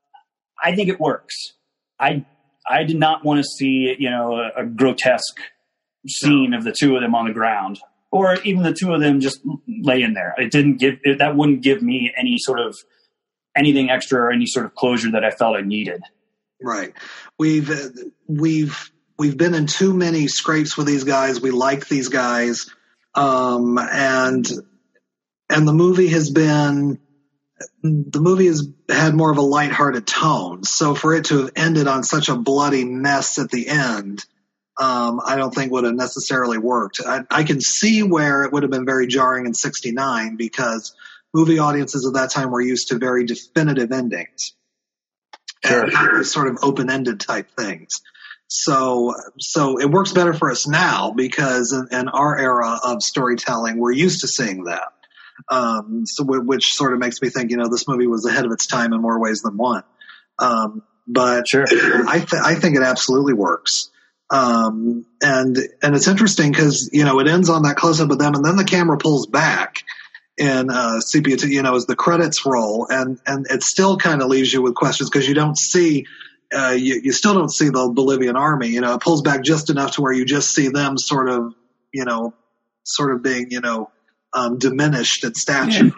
I think it works. I, I did not want to see, you know, a, a grotesque scene no. of the two of them on the ground, or even the two of them just laying there. It didn't give it, that wouldn't give me any sort of anything extra or any sort of closure that I felt I needed. Right. We've uh, we've we've been in too many scrapes with these guys. We like these guys, um, and and the movie has been the movie has had more of a lighthearted tone. So for it to have ended on such a bloody mess at the end, Um, I don't think would have necessarily worked. I, I can see where it would have been very jarring in sixty-nine because movie audiences at that time were used to very definitive endings. Sure. And sort of open-ended type things. So, so it works better for us now because in, in our era of storytelling, we're used to seeing that. Um, so which sort of makes me think, you know, this movie was ahead of its time in more ways than one. Um, but sure. I, th- I think it absolutely works. Um, and, and it's interesting because, you know, it ends on that close up of them and then the camera pulls back in, uh, sepia, you know, as the credits roll and, and it still kind of leaves you with questions because you don't see, uh, you, you still don't see the Bolivian army, you know, it pulls back just enough to where you just see them sort of, you know, sort of being, you know, um, diminished in stature.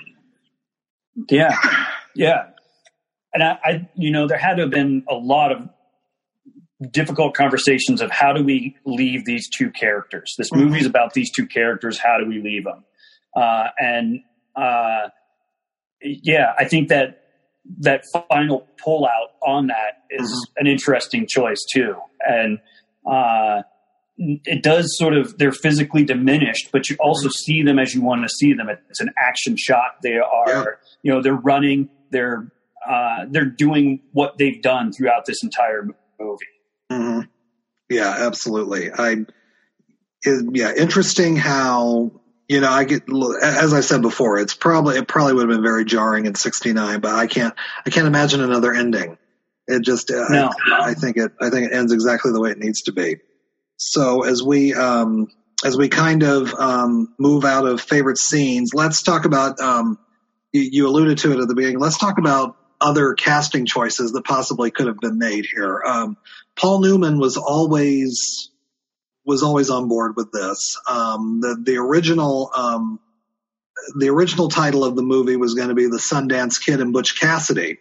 Yeah. Yeah. And I, I, you know, there had to have been a lot of difficult conversations of how do we leave these two characters? This movie is about these two characters. How do we leave them? Uh, and, uh, yeah, I think that that final pullout on that is mm-hmm. an interesting choice too. And, uh, it does sort of, they're physically diminished, but you also mm-hmm. see them as you want to see them. It's an action shot. They are, yeah. you know, they're running, they're, uh, they're doing what they've done throughout this entire movie. Mm-hmm. Yeah, absolutely. I, it, yeah, interesting how, you know, I get, as I said before, it's probably, it probably would have been very jarring in sixty-nine, but I can't, I can't imagine another ending. It just, no. I, I think it, I think it ends exactly the way it needs to be. So as we, um, as we kind of, um, move out of favorite scenes, let's talk about, um, you, you alluded to it at the beginning. Let's talk about other casting choices that possibly could have been made here. Um, Paul Newman was always was always on board with this. Um, the the original um, the original title of the movie was going to be The Sundance Kid and Butch Cassidy,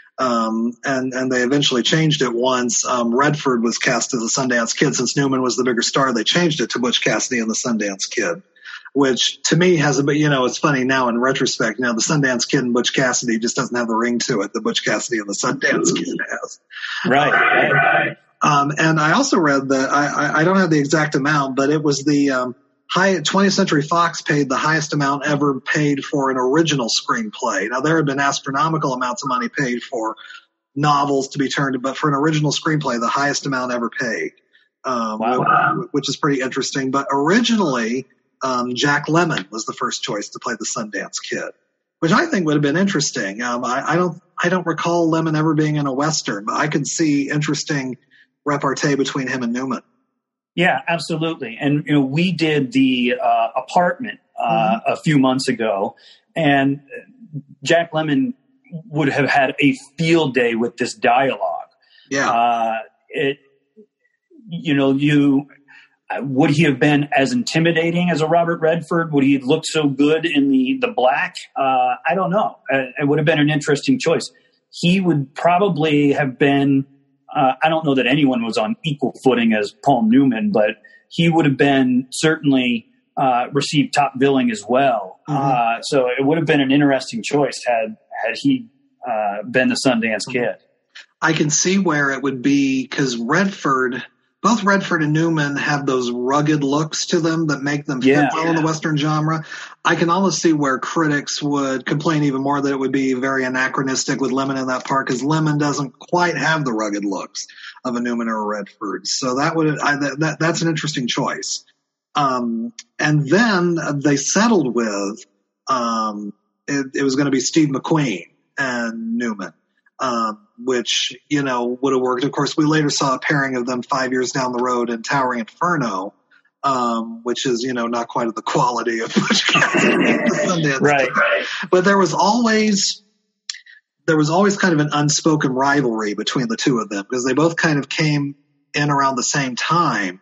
um, and and they eventually changed it once um, Redford was cast as the Sundance Kid. Since Newman was the bigger star, they changed it to Butch Cassidy and the Sundance Kid. Which to me has a bit, you know, it's funny now in retrospect. Now the Sundance Kid and Butch Cassidy just doesn't have the ring to it that Butch Cassidy and the Sundance Kid has. Right. right, right. Um, and I also read that I, I don't have the exact amount, but it was the um, high twentieth Century Fox paid the highest amount ever paid for an original screenplay. Now there had been astronomical amounts of money paid for novels to be turned, but for an original screenplay, the highest amount ever paid, um, wow. which, which is pretty interesting. But originally, Um, Jack Lemmon was the first choice to play the Sundance Kid, which I think would have been interesting. Um, I, I don't, I don't recall Lemmon ever being in a Western, but I could see interesting repartee between him and Newman. Yeah, absolutely. And, you know, we did the, uh, Apartment, uh, mm-hmm. a few months ago, and Jack Lemmon would have had a field day with this dialogue. Yeah. Uh, it, you know, you, would he have been as intimidating as a Robert Redford? Would he have looked so good in the, the black? Uh, I don't know. It would have been an interesting choice. He would probably have been, uh, I don't know that anyone was on equal footing as Paul Newman, but he would have been certainly uh, received top billing as well. Mm-hmm. Uh, so it would have been an interesting choice had, had he uh, been the Sundance Kid. I can see where it would be, because Redford, both Redford and Newman have those rugged looks to them that make them fit yeah, well yeah. in the Western genre. I can almost see where critics would complain even more that it would be very anachronistic with Lemon in that part, because Lemon doesn't quite have the rugged looks of a Newman or a Redford. So that would I, that, that that's an interesting choice. Um, and then they settled with um, it, it was going to be Steve McQueen and Newman. Um, which, you know, would have worked. Of course, we later saw a pairing of them five years down the road in Towering Inferno, um, which is, you know, not quite of the quality of Butch Cassidy. Right. But there was always, there was always kind of an unspoken rivalry between the two of them, because they both kind of came in around the same time.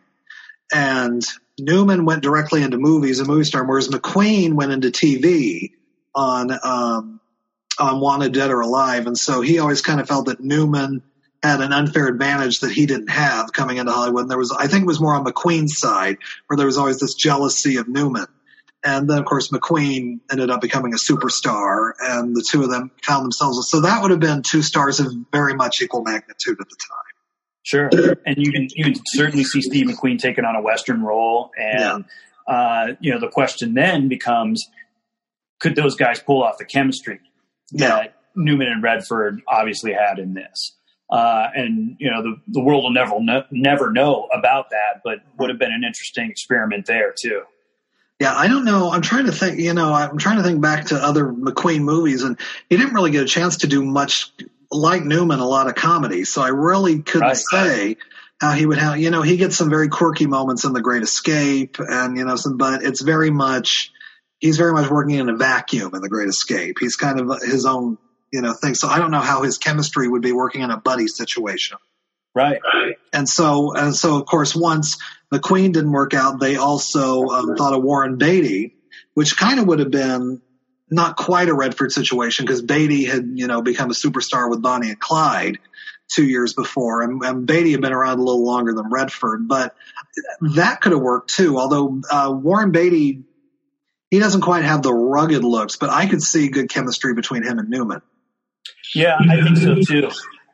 And Newman went directly into movies, a movie star, whereas McQueen went into T V on, um, on Wanted Dead or Alive. And so he always kind of felt that Newman had an unfair advantage that he didn't have coming into Hollywood. And there was, I think it was more on McQueen's side, where there was always this jealousy of Newman. And then, of course, McQueen ended up becoming a superstar, and the two of them found themselves. So that would have been two stars of very much equal magnitude at the time. Sure. And you can, you can certainly see Steve McQueen taking on a Western role. And, yeah. uh, you know, the question then becomes, could those guys pull off the chemistry that yeah. Newman and Redford obviously had in this? Uh, and, you know, the, the world will never, no, never know about that, but would have been an interesting experiment there too. Yeah, I don't know. I'm trying to think, you know, I'm trying to think back to other McQueen movies, and he didn't really get a chance to do much like Newman, a lot of comedy. So I really couldn't right. say how he would have, you know, he gets some very quirky moments in The Great Escape, and, you know, some, but it's very much, he's very much working in a vacuum in The Great Escape. He's kind of his own, you know, thing. So I don't know how his chemistry would be working in a buddy situation. Right. And so, and so, of course, once McQueen didn't work out, they also um, thought of Warren Beatty, which kind of would have been not quite a Redford situation, because Beatty had, you know, become a superstar with Bonnie and Clyde two years before, and, and Beatty had been around a little longer than Redford. But that could have worked too, although uh, Warren Beatty, he doesn't quite have the rugged looks, but I could see good chemistry between him and Newman. Yeah, I think so too.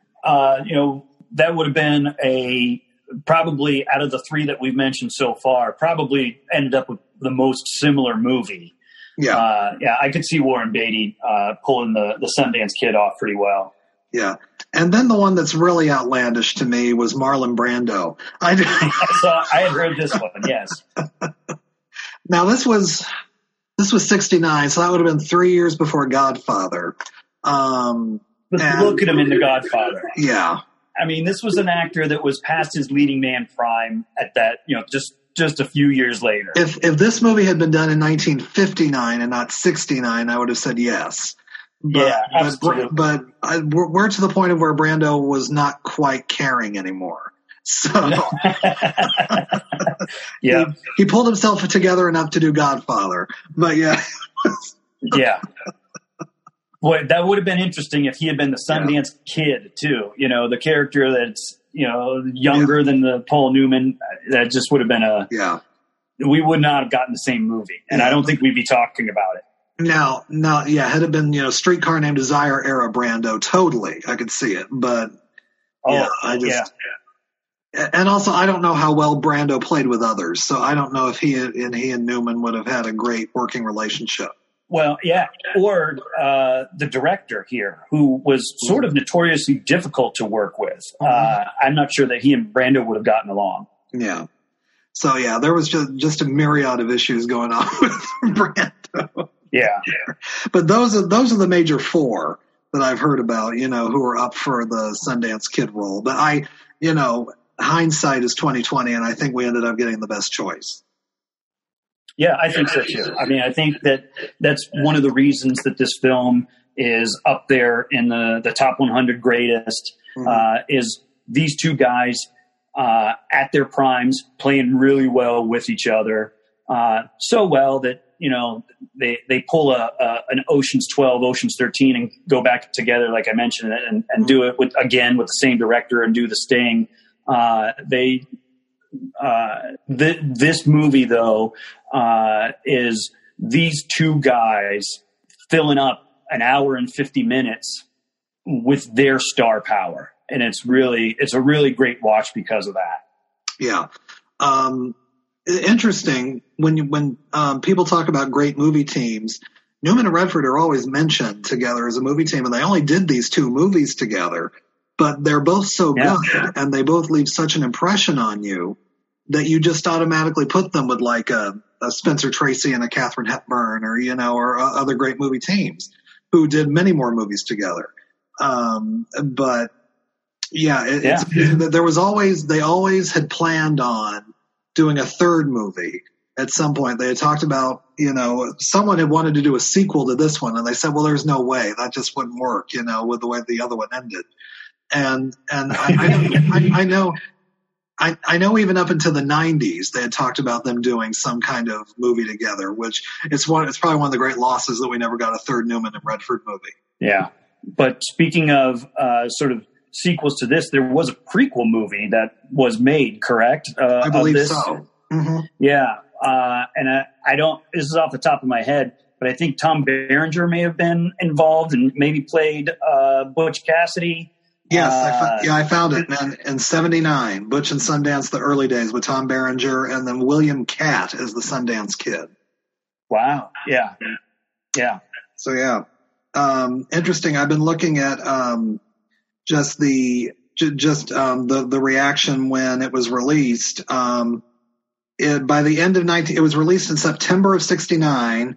Uh, you know, that would have been a probably out of the three that we've mentioned so far, probably ended up with the most similar movie. Yeah, uh, yeah, I could see Warren Beatty uh, pulling the the Sundance Kid off pretty well. Yeah, and then the one that's really outlandish to me was Marlon Brando. I, I saw. I had heard this one. Yes. Now this was. This was sixty-nine, so that would have been three years before Godfather. Um, but and, look at him in The Godfather. Yeah. I mean, this was an actor that was past his leading man prime at that, you know, just, just a few years later. If if this movie had been done in nineteen fifty-nine and not sixty-nine, I would have said yes. But, yeah, absolutely. But, but I, we're, we're to the point of where Brando was not quite caring anymore. So yeah, he, he pulled himself together enough to do Godfather, but yeah, yeah. Boy, that would have been interesting if he had been the Sundance yeah. Kid too. You know, the character that's, you know, younger yeah. than the Paul Newman. That just would have been a yeah. We would not have gotten the same movie, and yeah. I don't think we'd be talking about it. Now, now, yeah, had it been, you know, Streetcar Named Desire era Brando, totally, I could see it, but oh, yeah, I just. Yeah. And also, I don't know how well Brando played with others, so I don't know if he and he and Newman would have had a great working relationship. Well, yeah, or uh, the director here, who was sort of notoriously difficult to work with. Uh, I'm not sure that he and Brando would have gotten along. Yeah. So yeah, there was just just a myriad of issues going on with Brando. Yeah. But those are those are the major four that I've heard about, you know, who are up for the Sundance Kid role. But I, you know. Hindsight is twenty twenty, and I think we ended up getting the best choice. Yeah, I think so too. I mean, I think that that's one of the reasons that this film is up there in the, the top one hundred greatest, mm-hmm. uh, is these two guys uh, at their primes, playing really well with each other, uh, so well that, you know, they, they pull a, a, an Ocean's twelve, Ocean's thirteen and go back together, like I mentioned, and, and do it with, again, with the same director and do The Sting. Uh, they, uh, th- this movie though, uh, is these two guys filling up an hour and fifty minutes with their star power. And it's really, it's a really great watch because of that. Yeah. Um, interesting when you, when, um, people talk about great movie teams, Newman and Redford are always mentioned together as a movie team, and they only did these two movies together, but they're both so yeah. good and they both leave such an impression on you that you just automatically put them with like a, a Spencer Tracy and a Katharine Hepburn, or, you know, or uh, other great movie teams who did many more movies together. Um, but yeah, it, yeah. It's, there was always, they always had planned on doing a third movie at some point. They had talked about, you know, someone had wanted to do a sequel to this one, and they said, well, there's no way, that just wouldn't work, you know, with the way the other one ended. And, and I, I, I, I know, I, I know even up into the nineties, they had talked about them doing some kind of movie together, which it's one, it's probably one of the great losses that we never got a third Newman and Redford movie. Yeah. But speaking of uh, sort of sequels to this, there was a prequel movie that was made, correct? Uh, I believe of this? so. Mm-hmm. Yeah. Uh, and I, I don't, this is off the top of my head, but I think Tom Berenger may have been involved and maybe played uh, Butch Cassidy. Yes, uh, I fa- yeah, I found it, man. In seventy-nine, Butch and Sundance, the early days with Tom Berenger, and then William Catt as the Sundance Kid. Wow. Yeah. Yeah. So, yeah. Um, interesting. I've been looking at um, just the j- just um, the the reaction when it was released. Um, it, by the end of nineteen, it was released in September of sixty-nine.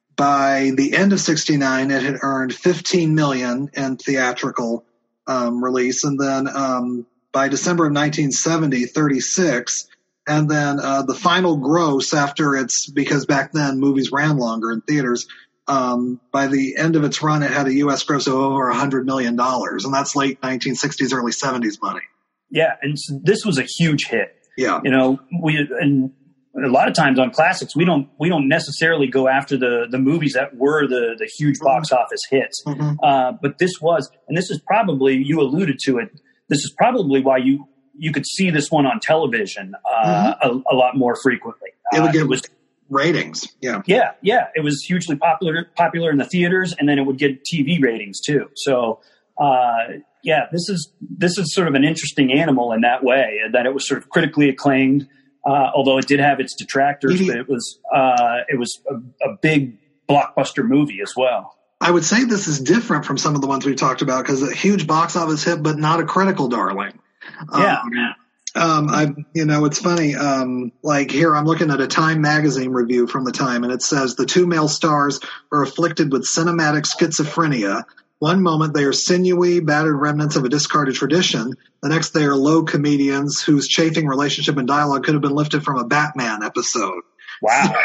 By the end of sixty-nine, it had earned fifteen million in theatrical um, release, and then um, by December of nineteen seventy, thirty-six. And then uh, the final gross after it's, because back then movies ran longer in theaters. Um, by the end of its run, it had a U S gross of over one hundred million dollars, and that's late nineteen sixties, early seventies money. Yeah, and this was a huge hit. Yeah. You know, we and a lot of times on classics, we don't we don't necessarily go after the, the movies that were the, the huge box office hits. Mm-hmm. Uh, but this was, and this is probably, you alluded to it, this is probably why you, you could see this one on television uh, mm-hmm. a, a lot more frequently. It would uh, get it was ratings. Yeah. Yeah. Yeah. It was hugely popular, popular in the theaters, and then it would get T V ratings too. So, uh, yeah, this is, this is sort of an interesting animal in that way, that it was sort of critically acclaimed, uh, although it did have its detractors, mm-hmm. but it was, uh, it was a, a big blockbuster movie as well. I would say this is different from some of the ones we've talked about, because a huge box office hit, but not a critical darling. Yeah. Um, Um, I, you know, it's funny. Um, like here, I'm looking at a Time magazine review from the time, and it says the two male stars are afflicted with cinematic schizophrenia. One moment they are sinewy, battered remnants of a discarded tradition. The next they are low comedians whose chafing relationship and dialogue could have been lifted from a Batman episode. Wow.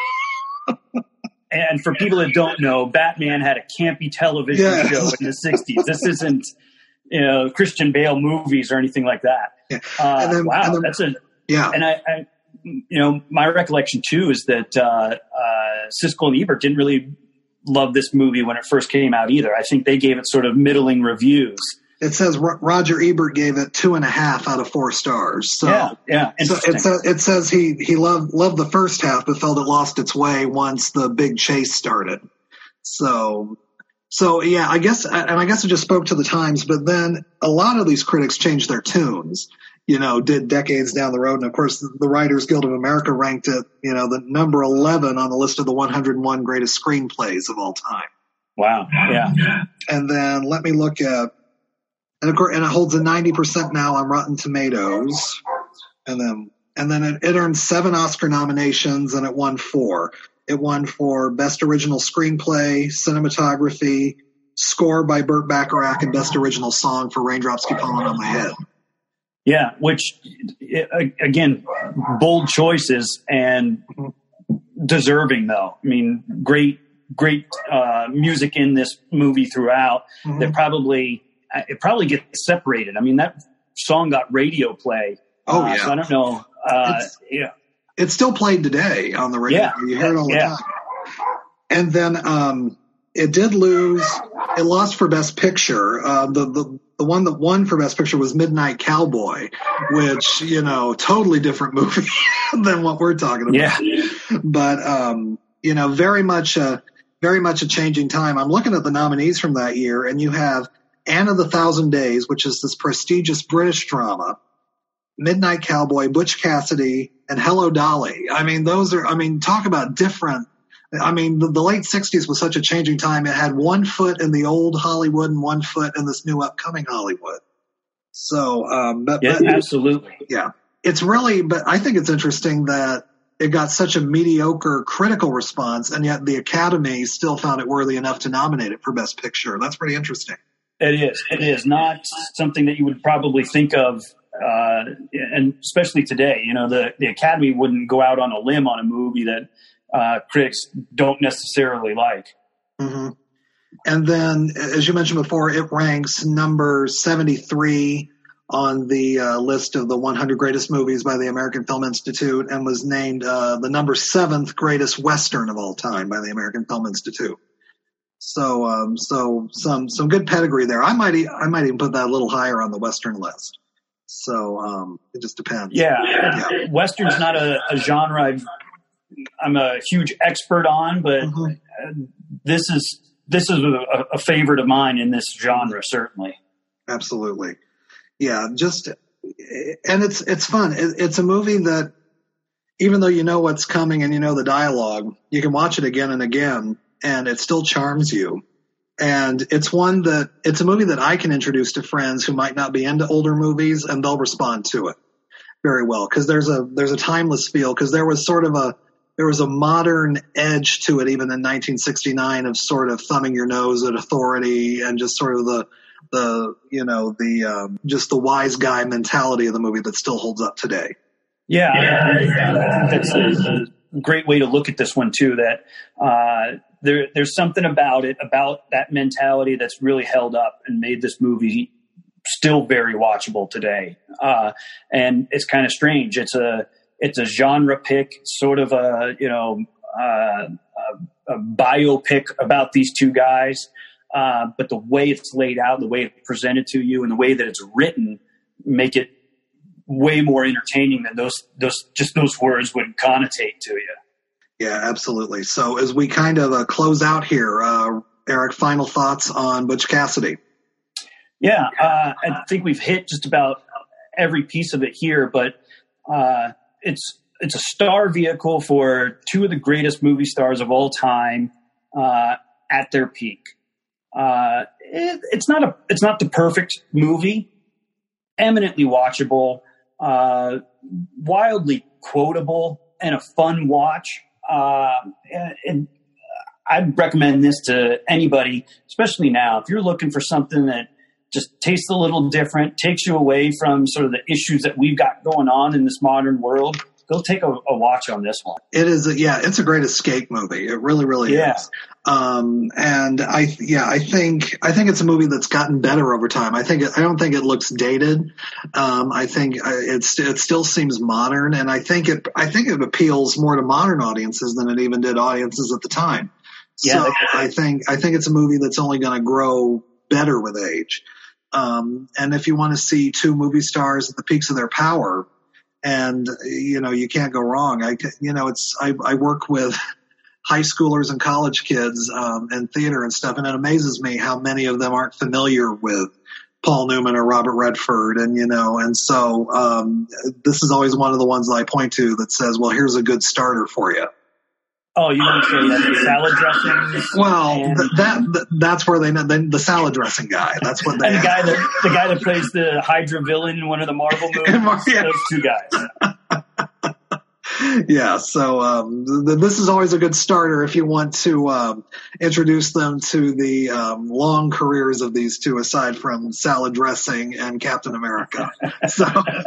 And for people that don't know, Batman had a campy television yes. show in the sixties. This isn't, you know, Christian Bale movies or anything like that. Yeah. Uh, and then, wow, and then, that's a yeah. And I, I, you know, my recollection too is that uh, uh, Siskel and Ebert didn't really love this movie when it first came out either. I think they gave it sort of middling reviews. It says Roger Ebert gave it two and a half out of four stars. So, yeah, yeah. So it says it says he he loved loved the first half, but felt it lost its way once the big chase started. So. So, yeah, I guess, and I guess it just spoke to the times, but then a lot of these critics changed their tunes, you know, did decades down the road. And of course, the Writers Guild of America ranked it, you know, the number eleven on the list of the one hundred one greatest screenplays of all time. Wow. Yeah. And then let me look at, and of course, and it holds a ninety percent now on Rotten Tomatoes. And then, and then it, it earned seven Oscar nominations, and it won four. It won for Best Original Screenplay, Cinematography, Score by Burt Bacharach, and Best Original Song for Raindrops Keep Falling on My Head. Yeah, which, again, bold choices and deserving, though. I mean, great, great uh, music in this movie throughout. Mm-hmm. That probably, it probably gets separated. I mean, that song got radio play Oh, uh, yeah. So I don't know. Uh, it's, yeah. It's still played today on the radio. Yeah. You hear it all the yeah. time. And then um, it did lose. It lost for Best Picture. Uh, the, the the one that won for Best Picture was Midnight Cowboy, which, you know, totally different movie than what we're talking about. Yeah. But, um, you know, very much a, very much a changing time. I'm looking at the nominees from that year, and you have Anne of the Thousand Days, which is this prestigious British drama, Midnight Cowboy, Butch Cassidy, and Hello, Dolly. I mean, those are, I mean, talk about different. I mean, the, the late sixties was such a changing time. It had one foot in the old Hollywood and one foot in this new upcoming Hollywood. So, um, but, yeah, but, absolutely. Yeah. It's really, but I think it's interesting that it got such a mediocre critical response, and yet the Academy still found it worthy enough to nominate it for Best Picture. That's pretty interesting. It is. It is not something that you would probably think of, uh, and especially today. You know, the, the Academy wouldn't go out on a limb on a movie that uh, critics don't necessarily like. Mm-hmm. And then, as you mentioned before, it ranks number seventy-three on the uh, list of the one hundred greatest movies by the American Film Institute, and was named uh, the number seventh greatest Western of all time by the American Film Institute. So, um, so some some good pedigree there. I might e- I might even put that a little higher on the Western list. So um, it just depends. Yeah, yeah. Western's not a, a genre I've, I'm a huge expert on, but mm-hmm. this is this is a, a favorite of mine in this genre, certainly. Absolutely. Yeah, just, and it's, it's fun. It, it's a movie that, even though you know what's coming and you know the dialogue, you can watch it again and again, and it still charms you. And it's one that, it's a movie that I can introduce to friends who might not be into older movies, and they'll respond to it very well. Cause there's a, there's a timeless feel, cause there was sort of a, there was a modern edge to it even in nineteen sixty-nine of sort of thumbing your nose at authority and just sort of the, the, you know, the, um, just the wise guy mentality of the movie that still holds up today. Yeah. I think that's a, a great way to look at this one too, that, uh, there, there's something about it, about that mentality that's really held up and made this movie still very watchable today. Uh, and it's kind of strange. It's a, it's a genre pick, sort of a, you know, uh, a, a biopic about these two guys. Uh, but the way it's laid out, the way it's presented to you, and the way that it's written make it way more entertaining than those, those, just those words would connotate to you. Yeah, absolutely. So as we kind of uh, close out here, uh, Eric, final thoughts on Butch Cassidy? Yeah, uh, I think we've hit just about every piece of it here, but uh, it's it's a star vehicle for two of the greatest movie stars of all time uh, at their peak. Uh, it, it's not a it's not the perfect movie, eminently watchable, uh, wildly quotable, and a fun watch. Uh, and, and I'd recommend this to anybody, especially now. If you're looking for something that just tastes a little different, takes you away from sort of the issues that we've got going on in this modern world, go take a, a watch on this one. It is, a, yeah, it's a great escape movie. It really, really yeah. is. Um, and I, yeah, I think, I think it's a movie that's gotten better over time. I think, it, I don't think it looks dated. Um, I think it's, it still seems modern, and I think it, I think it appeals more to modern audiences than it even did audiences at the time. Yeah, so I think, I think it's a movie that's only going to grow better with age. Um, and if you want to see two movie stars at the peaks of their power, and, you know, you can't go wrong. I, you know, it's, I, I work with high schoolers and college kids, um, and theater and stuff. And it amazes me how many of them aren't familiar with Paul Newman or Robert Redford. And, you know, and so, um, this is always one of the ones that I point to that says, well, here's a good starter for you. Oh, you want to say that the salad dressing? Well, th- that, th- that's where they know the, the salad dressing guy. That's what they. And the guy that the guy that plays the Hydra villain in one of the Marvel movies. Yeah. Those two guys. Yeah. So um, th- this is always a good starter if you want to um, introduce them to the um, long careers of these two, aside from salad dressing and Captain America. So.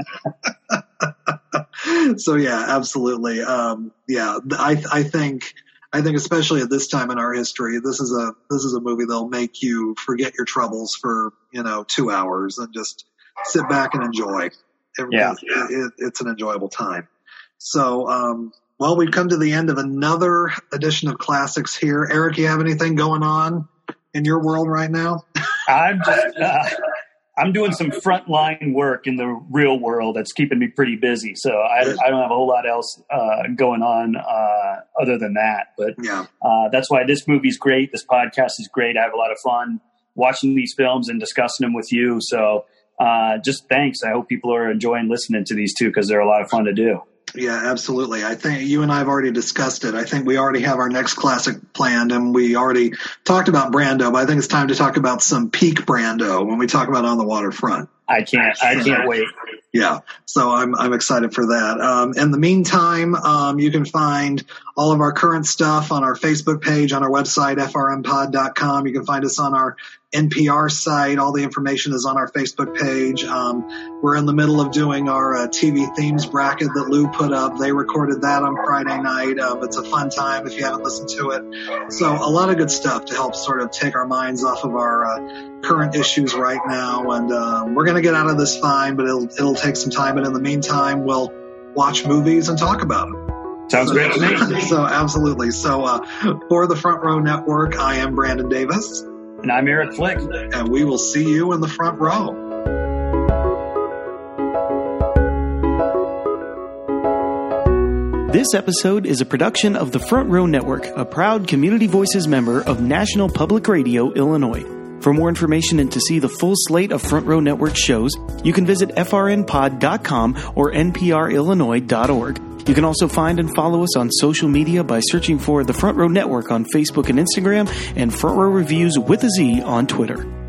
So yeah, absolutely. Um, yeah, I, I think, I think especially at this time in our history, this is a, this is a movie that'll make you forget your troubles for, you know, two hours and just sit back and enjoy. It, yeah. it, it, it's an enjoyable time. So, um, well, we've come to the end of another edition of Classics here. Eric, you have anything going on in your world right now? I'm just, uh, I'm doing some frontline work in the real world that's keeping me pretty busy. So I, I don't have a whole lot else uh, going on uh, other than that. But yeah. uh, that's why this movie's great. This podcast is great. I have a lot of fun watching these films and discussing them with you. So uh, just thanks. I hope people are enjoying listening to these two because they're a lot of fun to do. Yeah, absolutely. I think you and I have already discussed it. I think we already have our next classic planned, and we already talked about Brando, but I think it's time to talk about some peak Brando when we talk about On the Waterfront. I can't, I can't wait. Yeah, so I'm I'm excited for that. Um, in the meantime, um, you can find all of our current stuff on our Facebook page, on our website, f r m pod dot com. You can find us on our N P R site. All the information is on our Facebook page. Um, we're in the middle of doing our uh, T V themes bracket that Lou put up. They recorded that on Friday night. Um, it's a fun time if you haven't listened to it. So a lot of good stuff to help sort of take our minds off of our uh, current issues right now. And um, we're going to get out of this fine, but it'll it'll take some time. And in the meantime, we'll watch movies and talk about them. Sounds so, great to me. So absolutely. So uh, for the Front Row Network, I am Brandon Davis. And I'm Eric Flick. And we will see you in the front row. This episode is a production of the Front Row Network, a proud Community Voices member of National Public Radio, Illinois. For more information and to see the full slate of Front Row Network shows, you can visit f r n pod dot com or n p r illinois dot org. You can also find and follow us on social media by searching for the Front Row Network on Facebook and Instagram, and Front Row Reviews with a Z on Twitter.